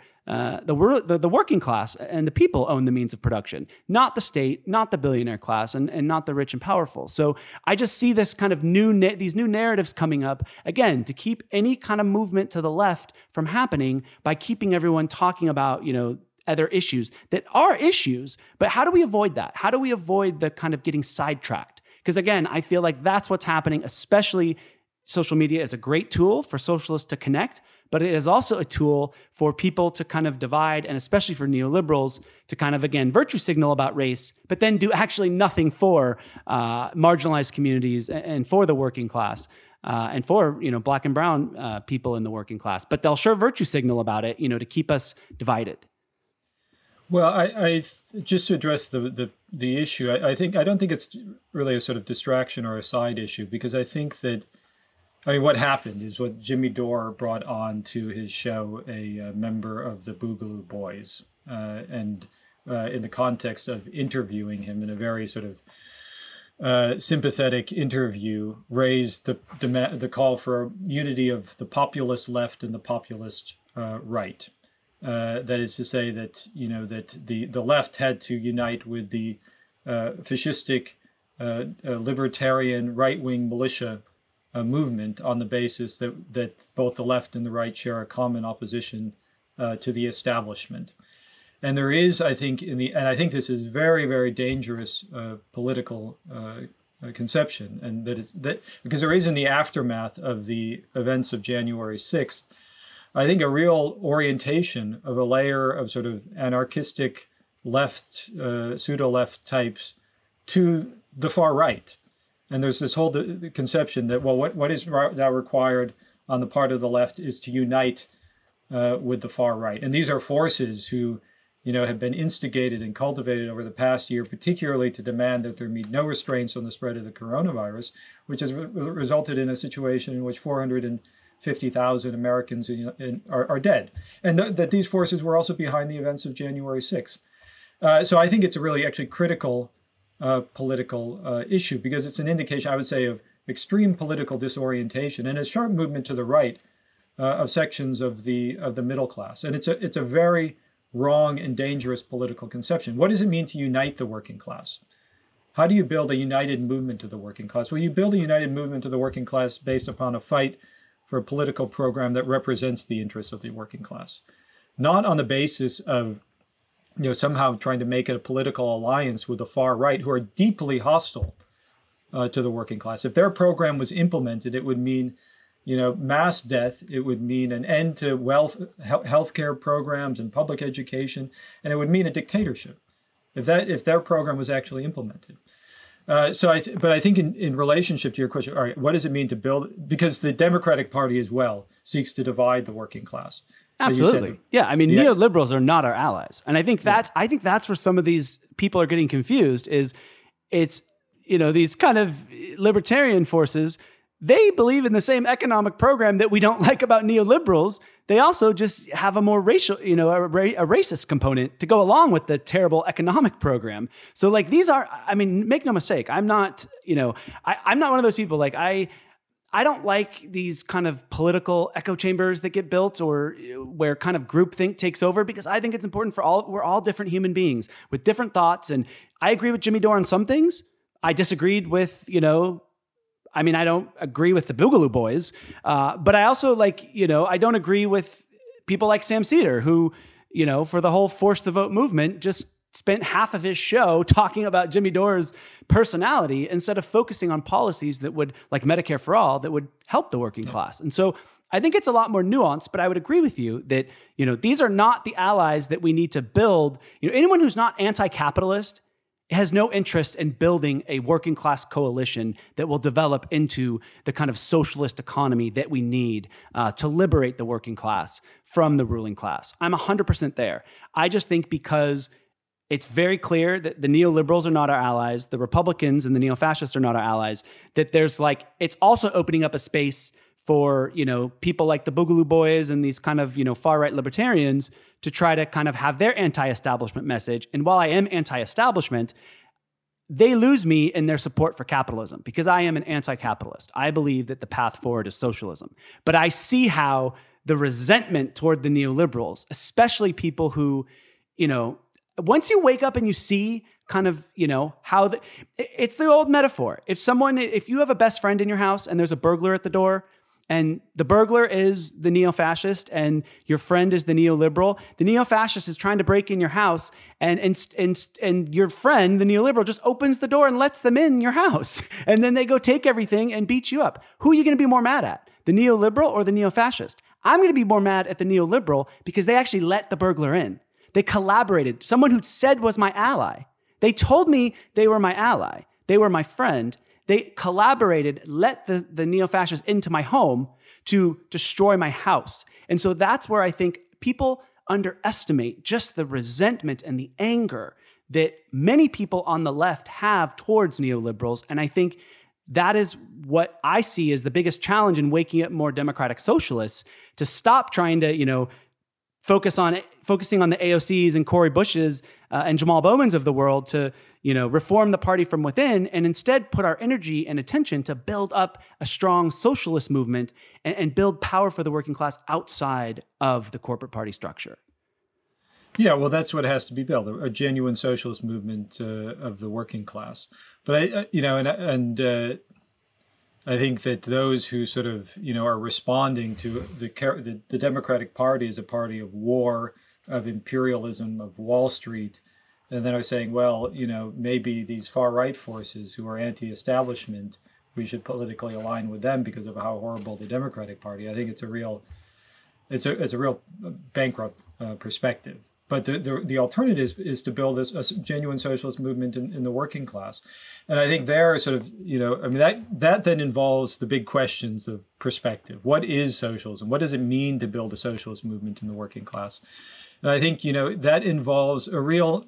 the working class and the people own the means of production, not the state, not the billionaire class, and not the rich and powerful. So I just see this kind of these new narratives coming up, again, to keep any kind of movement to the left from happening by keeping everyone talking about, other issues that are issues, but how do we avoid that? How do we avoid the kind of getting sidetracked? Because again, I feel like that's what's happening, especially social media is a great tool for socialists to connect, but it is also a tool for people to kind of divide, and especially for neoliberals to kind of, again, virtue signal about race, but then do actually nothing for marginalized communities and for the working class. and for black and brown people in the working class. But they'll sure virtue signal about it, to keep us divided. Well, just to address the issue, I don't think it's really a sort of distraction or a side issue, because I think that, what happened is what Jimmy Dore brought on to his show a member of the Boogaloo Boys, and in the context of interviewing him in a very sort of sympathetic interview, raised the call for unity of the populist left and the populist right. That is to say that that the left had to unite with the fascistic libertarian right-wing militia movement on the basis that both the left and the right share a common opposition to the establishment. And there is, I think, and I think this is very, very dangerous political conception, and that because there is, in the aftermath of the events of January 6th, I think, a real orientation of a layer of sort of anarchistic left, pseudo-left types to the far right. And there's this whole conception that, well, what is now required on the part of the left is to unite with the far right. And these are forces who, have been instigated and cultivated over the past year, particularly to demand that there be no restraints on the spread of the coronavirus, which has resulted in a situation in which 450,000 Americans are dead. And that these forces were also behind the events of January 6th. So I think it's a really actually critical political issue, because it's an indication, I would say, of extreme political disorientation and a sharp movement to the right of sections of the middle class. And it's a very wrong and dangerous political conception. What does it mean to unite the working class? How do you build a united movement to the working class? Well, you build a united movement to the working class based upon a fight for a political program that represents the interests of the working class, not on the basis of somehow trying to make it a political alliance with the far right, who are deeply hostile to the working class. If their program was implemented, it would mean mass death. It would mean an end to healthcare programs and public education, and it would mean a dictatorship if their program was actually implemented. But I think in relationship to your question, all right, what does it mean to build? Because the Democratic Party as well seeks to divide the working class. Absolutely, yeah. I mean, neoliberals are not our allies, and I think that's where some of these people are getting confused. It's these kind of libertarian forces. They believe in the same economic program that we don't like about neoliberals. They also just have a more racial, a racist component to go along with the terrible economic program. So these are, make no mistake, I'm not, I'm not one of those people. I don't like these kind of political echo chambers that get built or where kind of groupthink takes over, because I think it's important we're all different human beings with different thoughts. And I agree with Jimmy Dore on some things. I disagreed with, I don't agree with the Boogaloo Boys, but I also I don't agree with people like Sam Seder, who, for the whole Force the Vote movement, just spent half of his show talking about Jimmy Dore's personality instead of focusing on policies that would, like Medicare for All, that would help the working class. And so I think it's a lot more nuanced, but I would agree with you that, these are not the allies that we need to build. Anyone who's not anti-capitalist has no interest in building a working class coalition that will develop into the kind of socialist economy that we need to liberate the working class from the ruling class. I'm 100% there. I just think because it's very clear that the neoliberals are not our allies, the Republicans and the neo-fascists are not our allies, that there's it's also opening up a space for, people like the Boogaloo Boys and these kind of, far-right libertarians to try to kind of have their anti-establishment message. And while I am anti-establishment, they lose me in their support for capitalism because I am an anti-capitalist. I believe that the path forward is socialism. But I see how the resentment toward the neoliberals, especially people who, once you wake up and you see kind of, how it's the old metaphor. If you have a best friend in your house and there's a burglar at the door, and the burglar is the neo-fascist and your friend is the neoliberal, the neo-fascist is trying to break in your house and your friend, the neoliberal, just opens the door and lets them in your house. And then they go take everything and beat you up. Who are you going to be more mad at? The neoliberal or the neo-fascist? I'm going to be more mad at the neoliberal because they actually let the burglar in. They collaborated. Someone who said was my ally. They told me they were my ally. They were my friend. They collaborated, let the neo-fascists into my home to destroy my house. And so that's where I think people underestimate just the resentment and the anger that many people on the left have towards neoliberals. And I think that is what I see as the biggest challenge in waking up more democratic socialists, to stop trying to, focusing on the AOCs and Cori Bushes and Jamal Bowmans of the world to, reform the party from within, and instead put our energy and attention to build up a strong socialist movement and build power for the working class outside of the corporate party structure. Yeah, well, that's what has to be built, a genuine socialist movement of the working class. But I think that those who sort of, are responding to the Democratic Party as a party of war, of imperialism, of Wall Street, and then are saying, well, maybe these far right forces who are anti-establishment, we should politically align with them because of how horrible the Democratic Party. I think it's a real bankrupt perspective. But the alternative is to build a genuine socialist movement in the working class. And I think there sort of, that then involves the big questions of perspective. What is socialism? What does it mean to build a socialist movement in the working class? And I think, that involves a real,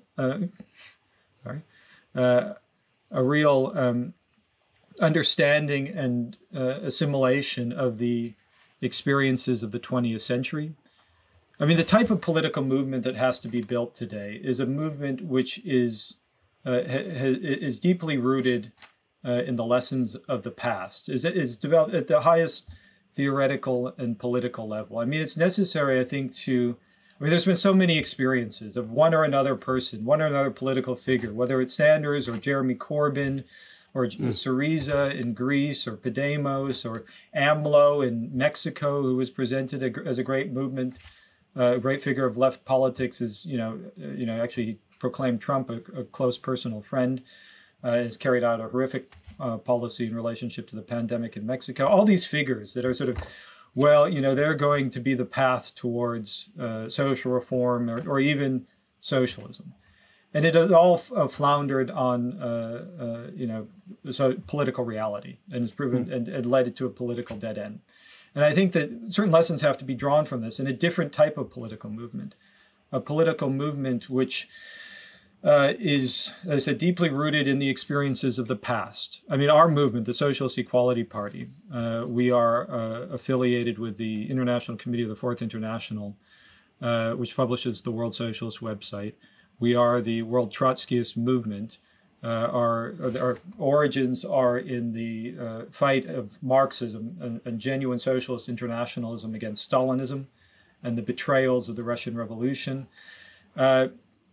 understanding and assimilation of the experiences of the 20th century. I mean, the type of political movement that has to be built today is a movement which is deeply rooted in the lessons of the past, is developed at the highest theoretical and political level. I mean, it's necessary, I think, there's been so many experiences of one or another person, one or another political figure, whether it's Sanders or Jeremy Corbyn or Syriza in Greece or Podemos or AMLO in Mexico, who was presented as a great movement. A great figure of left politics is, actually proclaimed Trump a close personal friend, has carried out a horrific policy in relationship to the pandemic in Mexico. All these figures that are sort of, they're going to be the path towards social reform or even socialism. And it has all floundered on, political reality, and it's proven and led it to a political dead end. And I think that certain lessons have to be drawn from this in a different type of political movement, a political movement which is, as I said, deeply rooted in the experiences of the past. I mean, our movement, the Socialist Equality Party, we are affiliated with the International Committee of the Fourth International, which publishes the World Socialist website. We are the World Trotskyist movement. Our origins are in the fight of Marxism and genuine socialist internationalism against Stalinism and the betrayals of the Russian Revolution. Throughout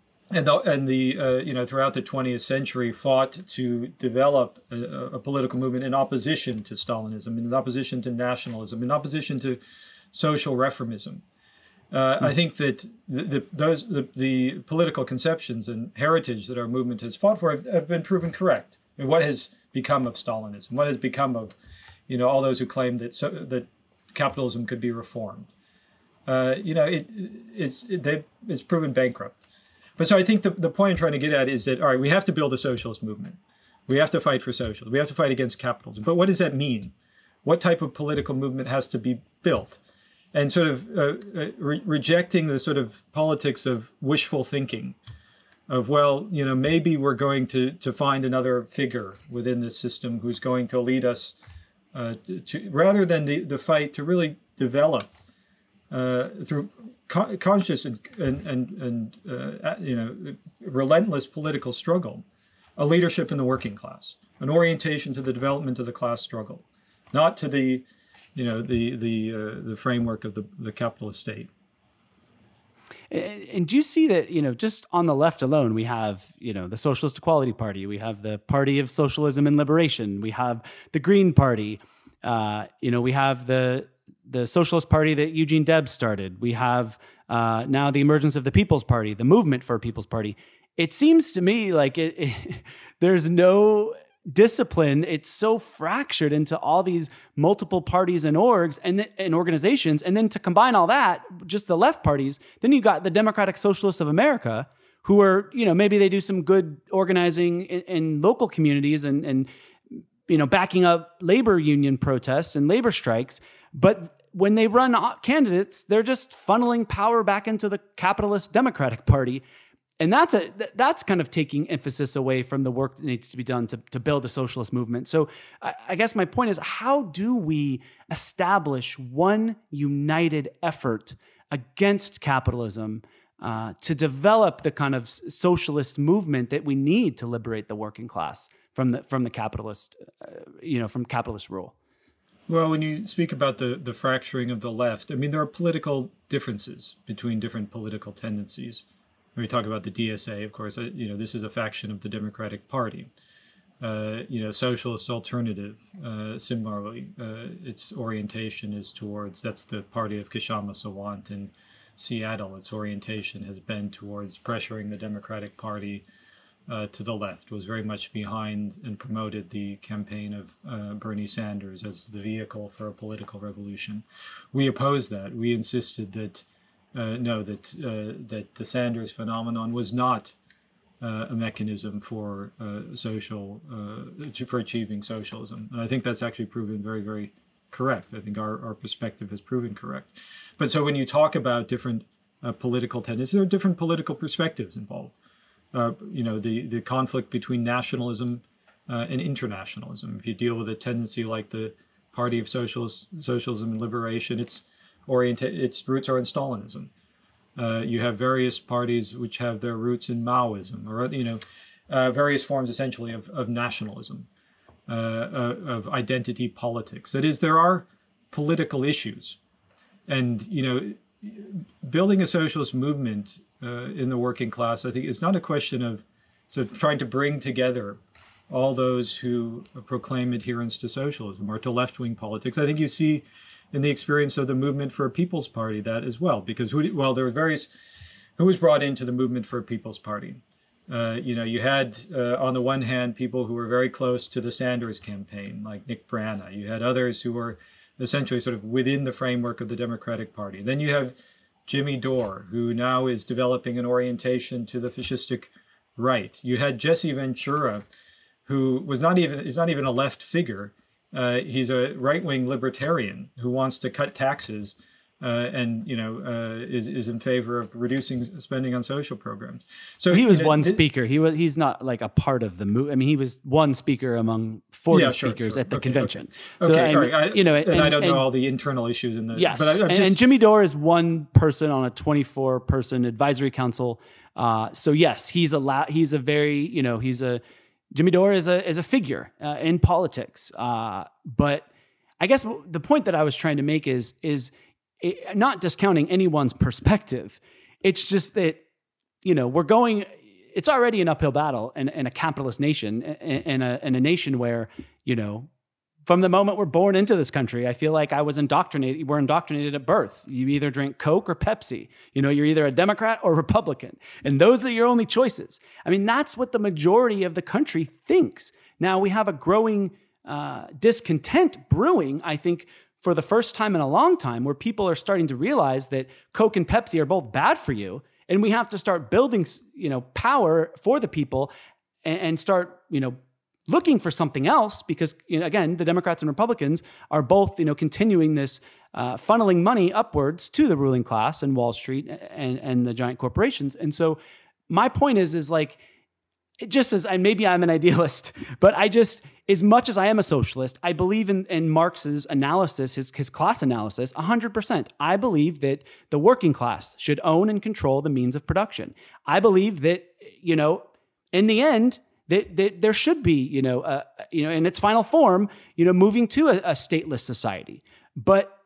the 20th century fought to develop a political movement in opposition to Stalinism, in opposition to nationalism, in opposition to social reformism. I think that the political conceptions and heritage that our movement has fought for have been proven correct. I mean, what has become of Stalinism? What has become of, all those who claim that capitalism could be reformed? It's proven bankrupt. But so I think the point I'm trying to get at is that, all right, we have to build a socialist movement. We have to fight for socialism. We have to fight against capitalism. But what does that mean? What type of political movement has to be built? And sort of rejecting the sort of politics of wishful thinking, of, maybe we're going to find another figure within this system who's going to lead us to, rather than the fight to really develop through conscious and relentless political struggle, a leadership in the working class, an orientation to the development of the class struggle, not to the framework of the capitalist state. And do you see that, just on the left alone, we have, the Socialist Equality Party, we have the Party of Socialism and Liberation, we have the Green Party, we have the Socialist Party that Eugene Debs started, we have now the emergence of the People's Party, the Movement for a People's Party. It seems to me like there's no discipline. It's so fractured into all these multiple parties and orgs and organizations. And then to combine all that, just the left parties, then you got the Democratic Socialists of America, who are, maybe they do some good organizing in local communities and backing up labor union protests and labor strikes. But when they run candidates, they're just funneling power back into the capitalist Democratic Party. And that's kind of taking emphasis away from the work that needs to be done to build a socialist movement. So I guess my point is, how do we establish one united effort against capitalism to develop the kind of socialist movement that we need to liberate the working class from the capitalist, from capitalist rule? Well, when you speak about the fracturing of the left, I mean, there are political differences between different political tendencies. When we talk about the DSA, of course, this is a faction of the Democratic Party. Socialist Alternative, similarly, its orientation is towards, that's the party of Kshama Sawant in Seattle. Its orientation has been towards pressuring the Democratic Party to the left, was very much behind and promoted the campaign of Bernie Sanders as the vehicle for a political revolution. We opposed that. We insisted that that the Sanders phenomenon was not a mechanism for for achieving socialism. And I think that's actually proven very, very correct. I think our perspective has proven correct. But so when you talk about different political tendencies, there are different political perspectives involved. The conflict between nationalism and internationalism. If you deal with a tendency like the Party of Socialism and Liberation, its roots are in Stalinism. You have various parties which have their roots in Maoism, or various forms essentially of nationalism, of identity politics. That is, there are political issues, and building a socialist movement in the working class, I think, it's not a question of sort of trying to bring together all those who proclaim adherence to socialism or to left-wing politics. I think you see in the experience of the Movement for a People's Party that as well, because there were various who was brought into the Movement for a People's Party. You had on the one hand people who were very close to the Sanders campaign, like Nick Brana. You had others who were essentially sort of within the framework of the Democratic Party. Then you have Jimmy Dore, who now is developing an orientation to the fascistic right. You had Jesse Ventura, who is not even a left figure. He's a right-wing libertarian who wants to cut taxes and is in favor of reducing spending on social programs. So he was one speaker. He's not like a part of the move. I mean, he was one speaker among 40 speakers at the convention. Okay, so, all right. I don't know all the internal issues in the. Yes, but and Jimmy Dore is one person on a 24-person advisory council. So yes, Jimmy Dore is a figure in politics. But I guess the point that I was trying to make is not discounting anyone's perspective. It's just that, it's already an uphill battle in a capitalist nation, in a nation where, from the moment we're born into this country, I feel like we're indoctrinated at birth. You either drink Coke or Pepsi. You're either a Democrat or Republican. And those are your only choices. I mean, that's what the majority of the country thinks. Now, we have a growing discontent brewing, I think, for the first time in a long time, where people are starting to realize that Coke and Pepsi are both bad for you. And we have to start building, power for the people and start, looking for something else, because, again, the Democrats and Republicans are both, continuing this funneling money upwards to the ruling class and Wall Street and the giant corporations. And so my point is like, it just as maybe I'm an idealist, but as much as I am a socialist, I believe in Marx's analysis, his class analysis, 100%. I believe that the working class should own and control the means of production. I believe that, in the end, that there should be, in its final form, moving to a stateless society. But,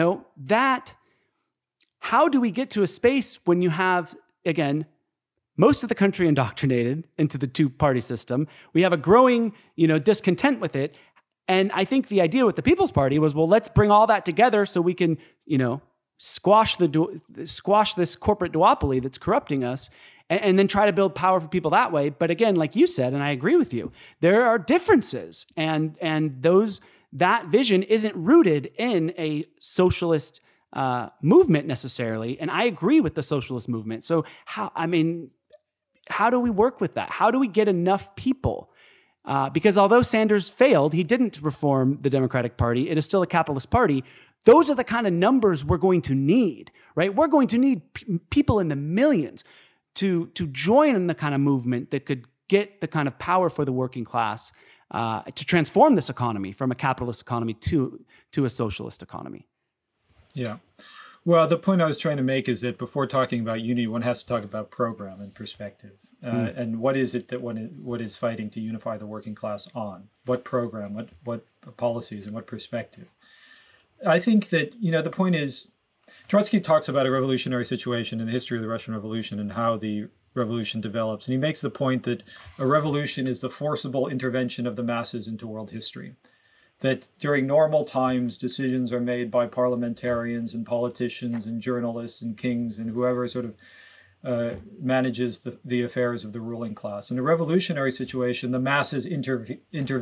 how do we get to a space when you have, again, most of the country indoctrinated into the two-party system? We have a growing, discontent with it. And I think the idea with the People's Party was, well, let's bring all that together so we can, squash this corporate duopoly that's corrupting us, and then try to build power for people that way. But again, like you said, and I agree with you, there are differences, and that vision isn't rooted in a socialist movement necessarily. And I agree with the socialist movement. So how do we work with that? How do we get enough people Because although Sanders failed, he didn't reform the Democratic Party. It is still a capitalist party. Those are the kind of numbers we're going to need, right? We're going to need people in the millions to join in the kind of movement that could get the kind of power for the working class to transform this economy from a capitalist economy to a socialist economy. Yeah. Well, the point I was trying to make is that before talking about unity, one has to talk about program and perspective. And what is it that what is fighting to unify the working class on? What program, what policies, and what perspective? I think that, the point is, Trotsky talks about a revolutionary situation in the history of the Russian Revolution and how the revolution develops. And he makes the point that a revolution is the forcible intervention of the masses into world history. That during normal times, decisions are made by parliamentarians and politicians and journalists and kings and whoever sort of manages the affairs of the ruling class. In a revolutionary situation, the masses interfere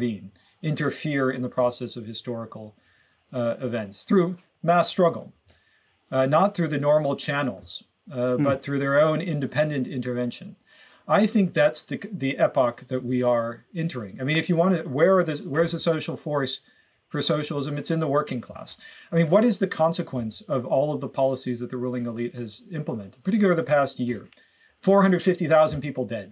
in the process of historical events through mass struggle, not through the normal channels, but through their own independent intervention. I think that's the epoch that we are entering. I mean, if you want to, where's the social force for socialism? It's in the working class. I mean, what is the consequence of all of the policies that the ruling elite has implemented, particularly over the past year? 450,000 people dead.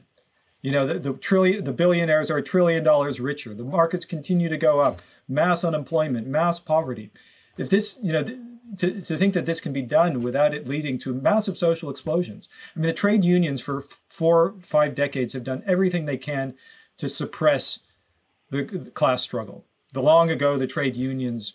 The billionaires are $1 trillion richer. The markets continue to go up. Mass unemployment, mass poverty. If this, to think that this can be done without it leading to massive social explosions. I mean, the trade unions for 4-5 decades have done everything they can to suppress the class struggle. Long ago, the trade unions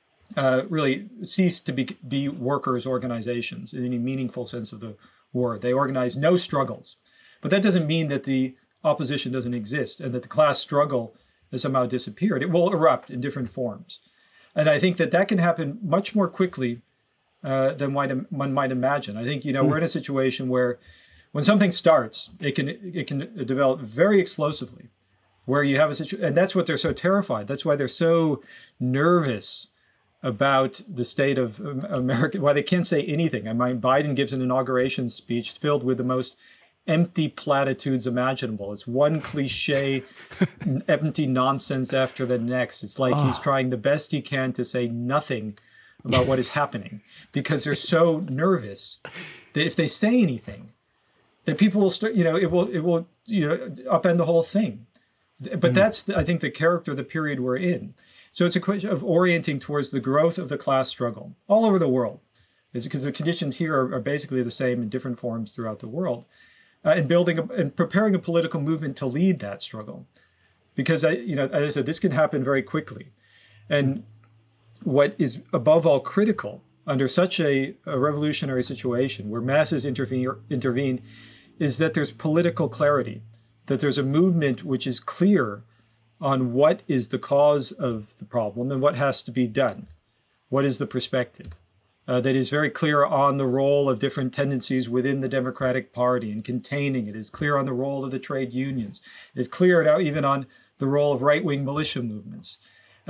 really ceased to be workers' organizations in any meaningful sense of the word. They organized no struggles. But that doesn't mean that the opposition doesn't exist and that the class struggle has somehow disappeared. It will erupt in different forms. And I think that can happen much more quickly than one might imagine. I think, we're in a situation where when something starts, it can develop very explosively, where you have a situation, and that's what they're so terrified. That's why they're so nervous about the state of America, why they can't say anything. I mean, Biden gives an inauguration speech filled with the most empty platitudes imaginable. It's one cliche, empty nonsense after the next. It's like he's trying the best he can to say nothing about what is happening because they're so nervous that if they say anything, that people will start, it will upend the whole thing. But that's, I think, the character of the period we're in. So it's a question of orienting towards the growth of the class struggle all over the world, because the conditions here are basically the same in different forms throughout the world. And and preparing a political movement to lead that struggle, because as I said, this can happen very quickly. And what is above all critical under such a revolutionary situation where masses intervene is that there's political clarity, that there's a movement which is clear on what is the cause of the problem and what has to be done. What is the perspective? That is very clear on the role of different tendencies within the Democratic Party and containing it. Is clear on the role of the trade unions. Is clear now even on the role of right-wing militia movements.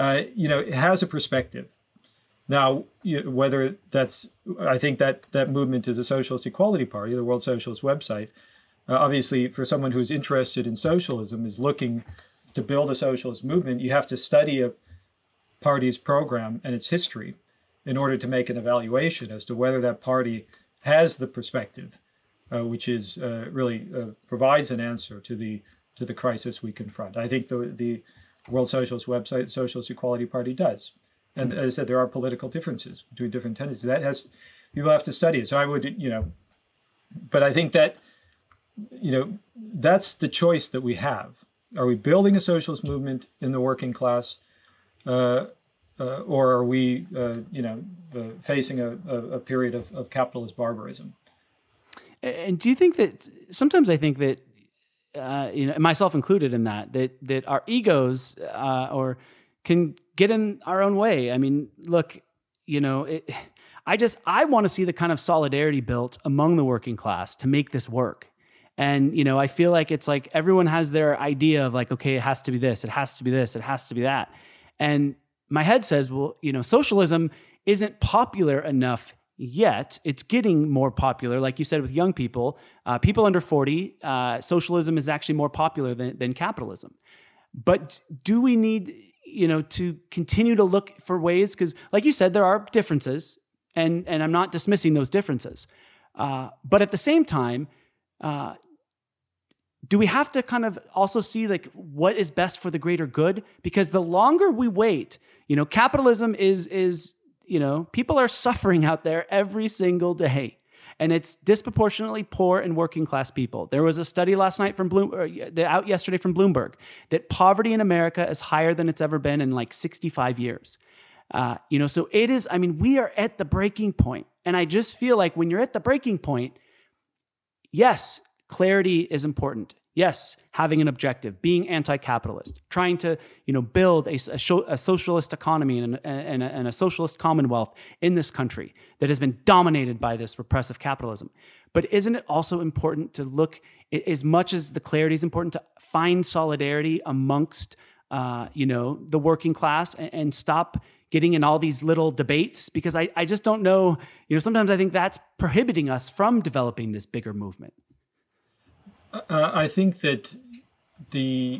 It has a perspective. Now, whether that's, I think that movement is a Socialist Equality Party, the World Socialist website. Obviously, for someone who's interested in socialism, is looking to build a socialist movement, you have to study a party's program and its history in order to make an evaluation as to whether that party has the perspective, which is really provides an answer to the crisis we confront. I think the World Socialist website, the Socialist Equality Party, does. And as I said, there are political differences between different tendencies. People have to study it. So I would, but I think that, that's the choice that we have. Are we building a socialist movement in the working class? Or are we, facing a period of capitalist barbarism? And do you think that sometimes I think that, myself included in that our egos or can get in our own way? I mean, look, I want to see the kind of solidarity built among the working class to make this work. And, I feel like it's like everyone has their idea of like, okay, it has to be this, it has to be this, it has to be that. And my head says, well, socialism isn't popular enough yet. It's getting more popular. Like you said, with young people, people under 40, socialism is actually more popular than capitalism. But do we need, to continue to look for ways? Because like you said, there are differences, and I'm not dismissing those differences. But at the same time, do we have to kind of also see like what is best for the greater good? Because the longer we wait, capitalism is people are suffering out there every single day. And it's disproportionately poor and working class people. There was a study last night from out yesterday from Bloomberg that poverty in America is higher than it's ever been in like 65 years. So it is, we are at the breaking point. And I just feel like when you're at the breaking point, yes, clarity is important. Yes, having an objective, being anti-capitalist, trying to build a socialist economy and a socialist commonwealth in this country that has been dominated by this repressive capitalism. But isn't it also important to look, as much as the clarity is important, to find solidarity amongst the working class and stop getting in all these little debates? Because I just don't know, sometimes I think that's prohibiting us from developing this bigger movement. I think that the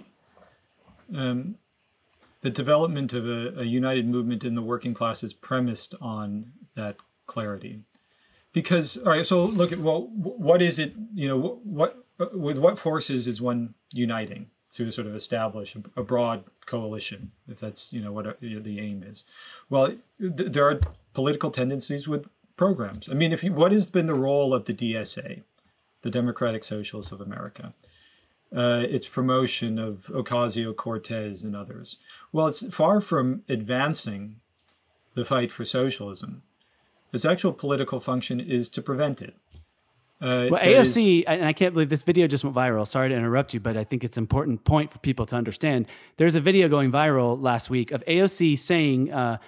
development of a united movement in the working class is premised on that clarity. Because, all right, so look at, what is it, with what forces is one uniting to sort of establish a broad coalition, if that's, what the aim is? Well, there are political tendencies with programs. What has been the role of the DSA? The Democratic Socialists of America, its promotion of Ocasio-Cortez and others. Well, it's far from advancing the fight for socialism. Its actual political function is to prevent it. AOC, and I can't believe this video just went viral. Sorry to interrupt you, but I think it's an important point for people to understand. There's a video going viral last week of AOC saying on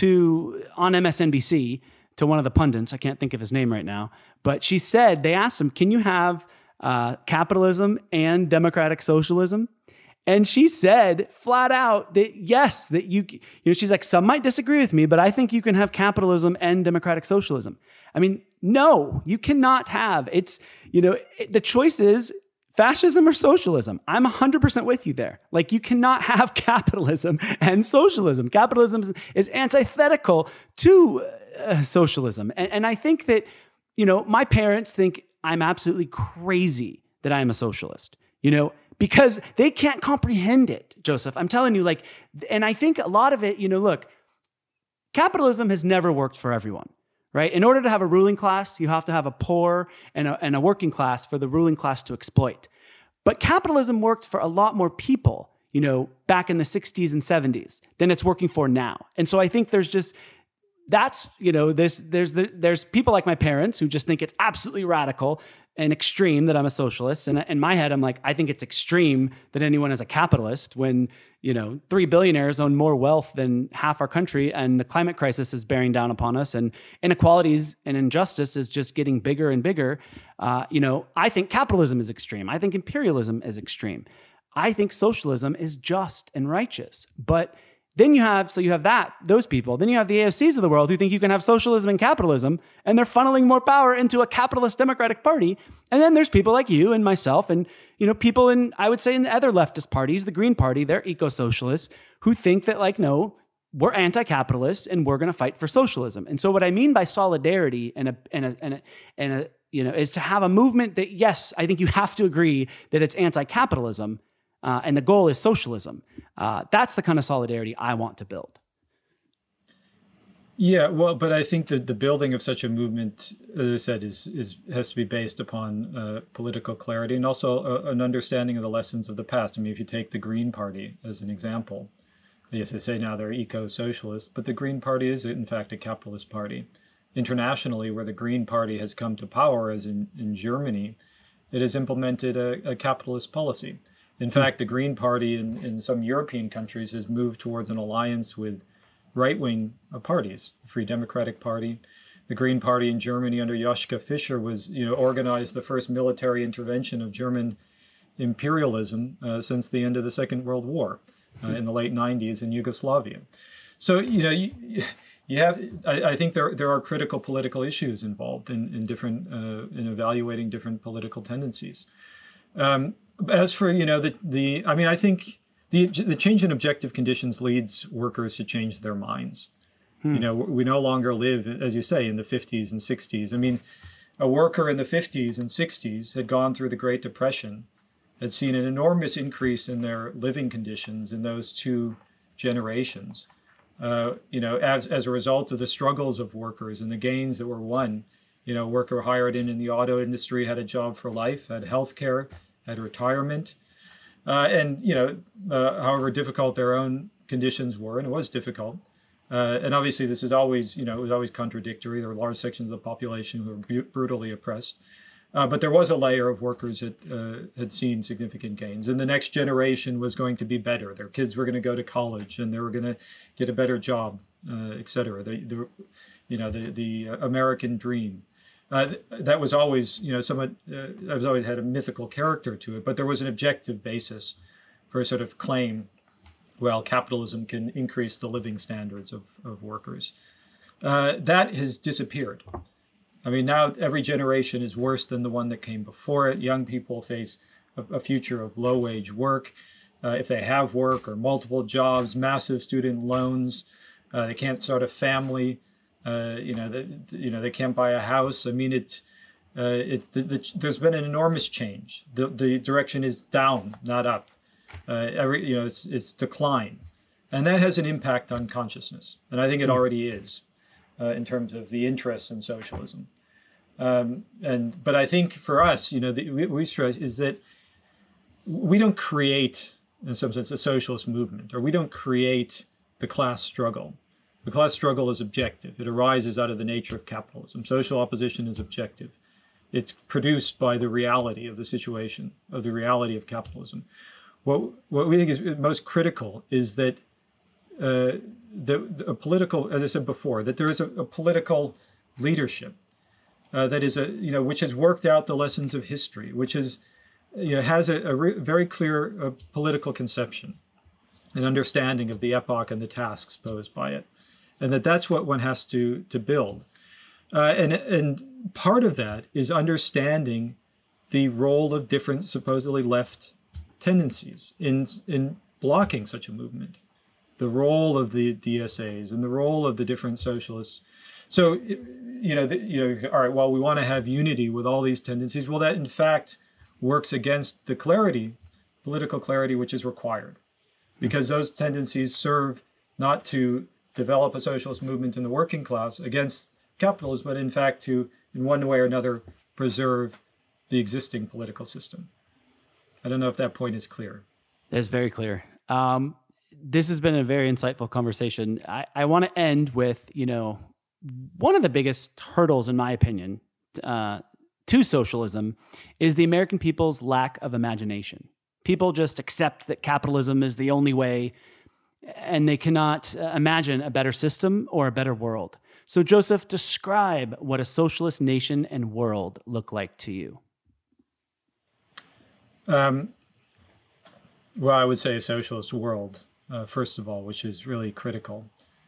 MSNBC, to one of the pundits, I can't think of his name right now, but she said, they asked him, can you have capitalism and democratic socialism? And she said flat out that yes, that she's like, some might disagree with me, but I think you can have capitalism and democratic socialism. No, you cannot have. It's, the choice is fascism or socialism. I'm 100% with you there. Like, you cannot have capitalism and socialism. Capitalism is antithetical to socialism. And I think that, my parents think I'm absolutely crazy that I'm a socialist, because they can't comprehend it, Joseph. I'm telling you, and I think a lot of it, look, capitalism has never worked for everyone, right? In order to have a ruling class, you have to have a poor and a working class for the ruling class to exploit. But capitalism worked for a lot more people, back in the 60s and 70s than it's working for now. And so I think there's people like my parents who just think it's absolutely radical and extreme that I'm a socialist. And in my head, I'm like, I think it's extreme that anyone is a capitalist when, 3 billionaires own more wealth than half our country, and the climate crisis is bearing down upon us, and inequalities and injustice is just getting bigger and bigger. I think capitalism is extreme. I think imperialism is extreme. I think socialism is just and righteous. But then you have those people. Then you have the AOCs of the world who think you can have socialism and capitalism, and they're funneling more power into a capitalist Democratic Party. And then there's people like you and myself and, people in the other leftist parties, the Green Party, they're eco-socialists, who think that no, we're anti-capitalist and we're going to fight for socialism. And so what I mean by solidarity is to have a movement that, yes, I think you have to agree that it's anti-capitalism, and the goal is socialism. That's the kind of solidarity I want to build. Yeah, well, but I think that the building of such a movement, as I said, has to be based upon political clarity and also an understanding of the lessons of the past. If you take the Green Party as an example, yes, they say now they're eco-socialists, but the Green Party is in fact a capitalist party. Internationally, where the Green Party has come to power, as in Germany, it has implemented a capitalist policy. In fact, the Green Party in some European countries has moved towards an alliance with right-wing parties, the Free Democratic Party. The Green Party in Germany under Joschka Fischer was, organized the first military intervention of German imperialism since the end of the Second World War in the late 90s in Yugoslavia. So, you have, I think there are critical political issues involved in evaluating different political tendencies. As for, I think the change in objective conditions leads workers to change their minds. We no longer live, as you say, in the 50s and 60s. I mean, a worker in the 50s and 60s had gone through the Great Depression, had seen an enormous increase in their living conditions in those two generations. As a result of the struggles of workers and the gains that were won. A worker hired in the auto industry had a job for life, had health care, had retirement. However difficult their own conditions were, and it was difficult. And obviously this is always, it was always contradictory. There were large sections of the population who were brutally oppressed. But there was a layer of workers that had seen significant gains. And the next generation was going to be better. Their kids were going to go to college and they were going to get a better job, et cetera. The American dream. That was always, somewhat, that was always had a mythical character to it, but there was an objective basis for a sort of claim, well, capitalism can increase the living standards of workers. That has disappeared. I mean, now every generation is worse than the one that came before it. Young people face a future of low-wage work. If they have work or multiple jobs, massive student loans, they can't start a family. They can't buy a house. I mean, there's been an enormous change. The direction is down, not up. It's decline, and that has an impact on consciousness. And I think it already is, in terms of the interest in socialism. But I think for us, we stress is that we don't create, in some sense, a socialist movement, or we don't create the class struggle. The class struggle is objective. It arises out of the nature of capitalism. Social opposition is objective. It's produced by the reality of the situation, of the reality of capitalism. What we think is most critical is that a political, as I said before, that there is a political leadership that is which has worked out the lessons of history, which has a very clear political conception, an understanding of the epoch and the tasks posed by it. And that's what one has to build. And part of that is understanding the role of different supposedly left tendencies in blocking such a movement, the role of the DSAs and the role of the different socialists. So, all right, well, we want to have unity with all these tendencies. Well, that in fact works against the clarity, political clarity, which is required, because those tendencies serve not to develop a socialist movement in the working class against capitalism, but in fact to, in one way or another, preserve the existing political system. I don't know if that point is clear. That's very clear. This has been a very insightful conversation. I want to end with, one of the biggest hurdles, in my opinion, to socialism is the American people's lack of imagination. People just accept that capitalism is the only way, and they cannot imagine a better system or a better world. So, Joseph, describe what a socialist nation and world look like to you. Well, I would say a socialist world, first of all, which is really critical.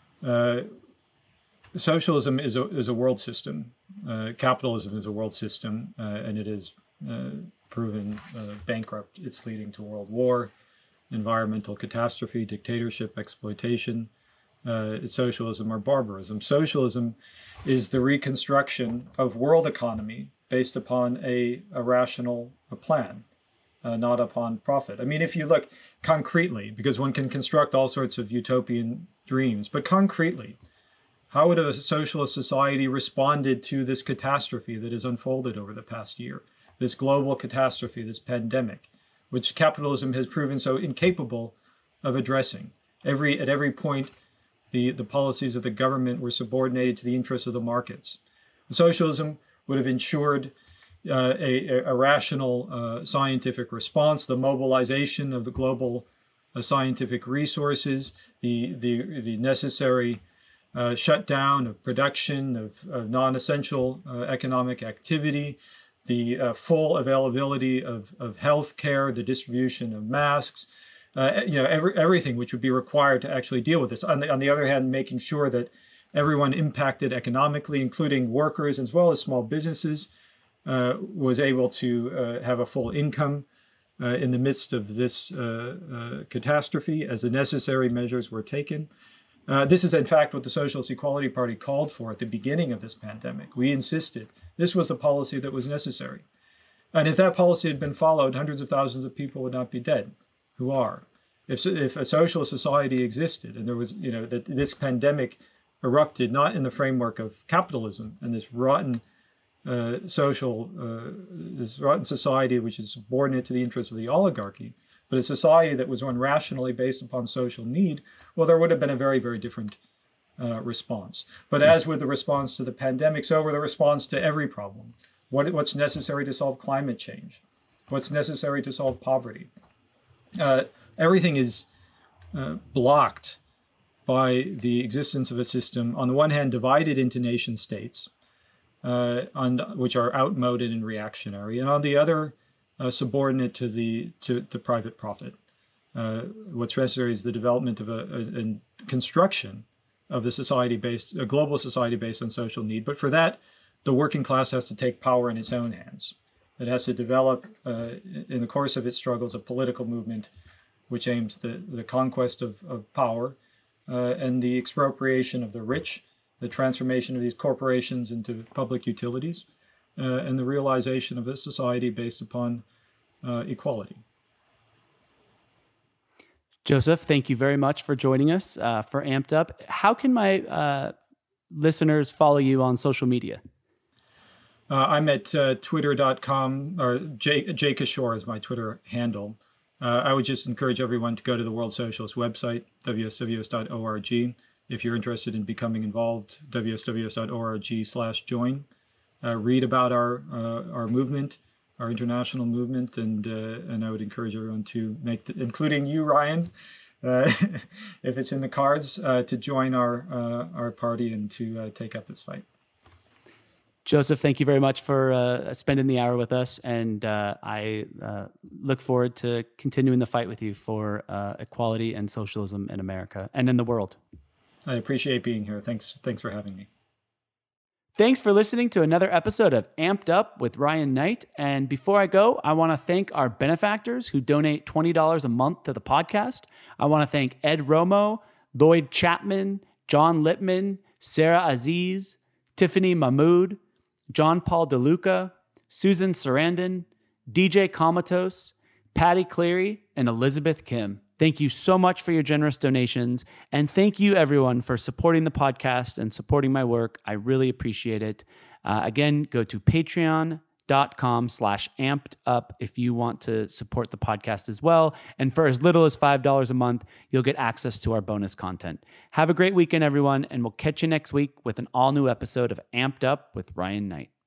Socialism is a world system. Capitalism is a world system, and it is proven bankrupt. It's leading to world war, environmental catastrophe, dictatorship, exploitation. It's socialism or barbarism. Socialism is the reconstruction of world economy based upon a rational plan, not upon profit. I mean, if you look concretely, because one can construct all sorts of utopian dreams, but concretely, how would a socialist society responded to this catastrophe that has unfolded over the past year, this global catastrophe, this pandemic, which capitalism has proven so incapable of addressing? At every point, the policies of the government were subordinated to the interests of the markets. Socialism would have ensured a rational scientific response, the mobilization of the global scientific resources, the necessary shutdown of production of non-essential economic activity, the full availability of health care, the distribution of masks, everything which would be required to actually deal with this. On the other hand, making sure that everyone impacted economically, including workers as well as small businesses, was able to have a full income in the midst of this catastrophe as the necessary measures were taken. This is, in fact, what the Socialist Equality Party called for at the beginning of this pandemic. We insisted this was the policy that was necessary. And if that policy had been followed, hundreds of thousands of people would not be dead, who are. If a socialist society existed and there was, that this pandemic erupted not in the framework of capitalism and this rotten this rotten society which is subordinate to the interests of the oligarchy, but a society that was run rationally based upon social need, well, there would have been a very, very different response. But as with the response to the pandemic, so were the response to every problem. What's necessary to solve climate change? What's necessary to solve poverty? Everything is blocked by the existence of a system, on the one hand, divided into nation states, which are outmoded and reactionary, and on the other, subordinate to private profit. What's necessary is the development of a construction of a global society based on social need. But for that, the working class has to take power in its own hands. It has to develop, in the course of its struggles, a political movement which aims the conquest of power and the expropriation of the rich, the transformation of these corporations into public utilities, and the realization of a society based upon equality. Joseph, thank you very much for joining us for Amped Up. How can my listeners follow you on social media? I'm at twitter.com, or Jake Ashore is my Twitter handle. I would just encourage everyone to go to the World Socialist website, wsws.org. If you're interested in becoming involved, wsws.org/join. Read about our movement, our international movement, and I would encourage everyone to including you, Ryan, if it's in the cards, to join our party and to take up this fight. Joseph, thank you very much for spending the hour with us, and I look forward to continuing the fight with you for equality and socialism in America and in the world. I appreciate being here. Thanks for having me. Thanks for listening to another episode of Amped Up with Ryan Knight. And before I go, I want to thank our benefactors who donate $20 a month to the podcast. I want to thank Ed Romo, Lloyd Chapman, John Lippman, Sarah Aziz, Tiffany Mahmood, John Paul DeLuca, Susan Sarandon, DJ Comatos, Patty Cleary, and Elizabeth Kim. Thank you so much for your generous donations. And thank you, everyone, for supporting the podcast and supporting my work. I really appreciate it. Again, go to patreon.com/ampedup if you want to support the podcast as well. And for as little as $5 a month, you'll get access to our bonus content. Have a great weekend, everyone, and we'll catch you next week with an all-new episode of Amped Up with Ryan Knight.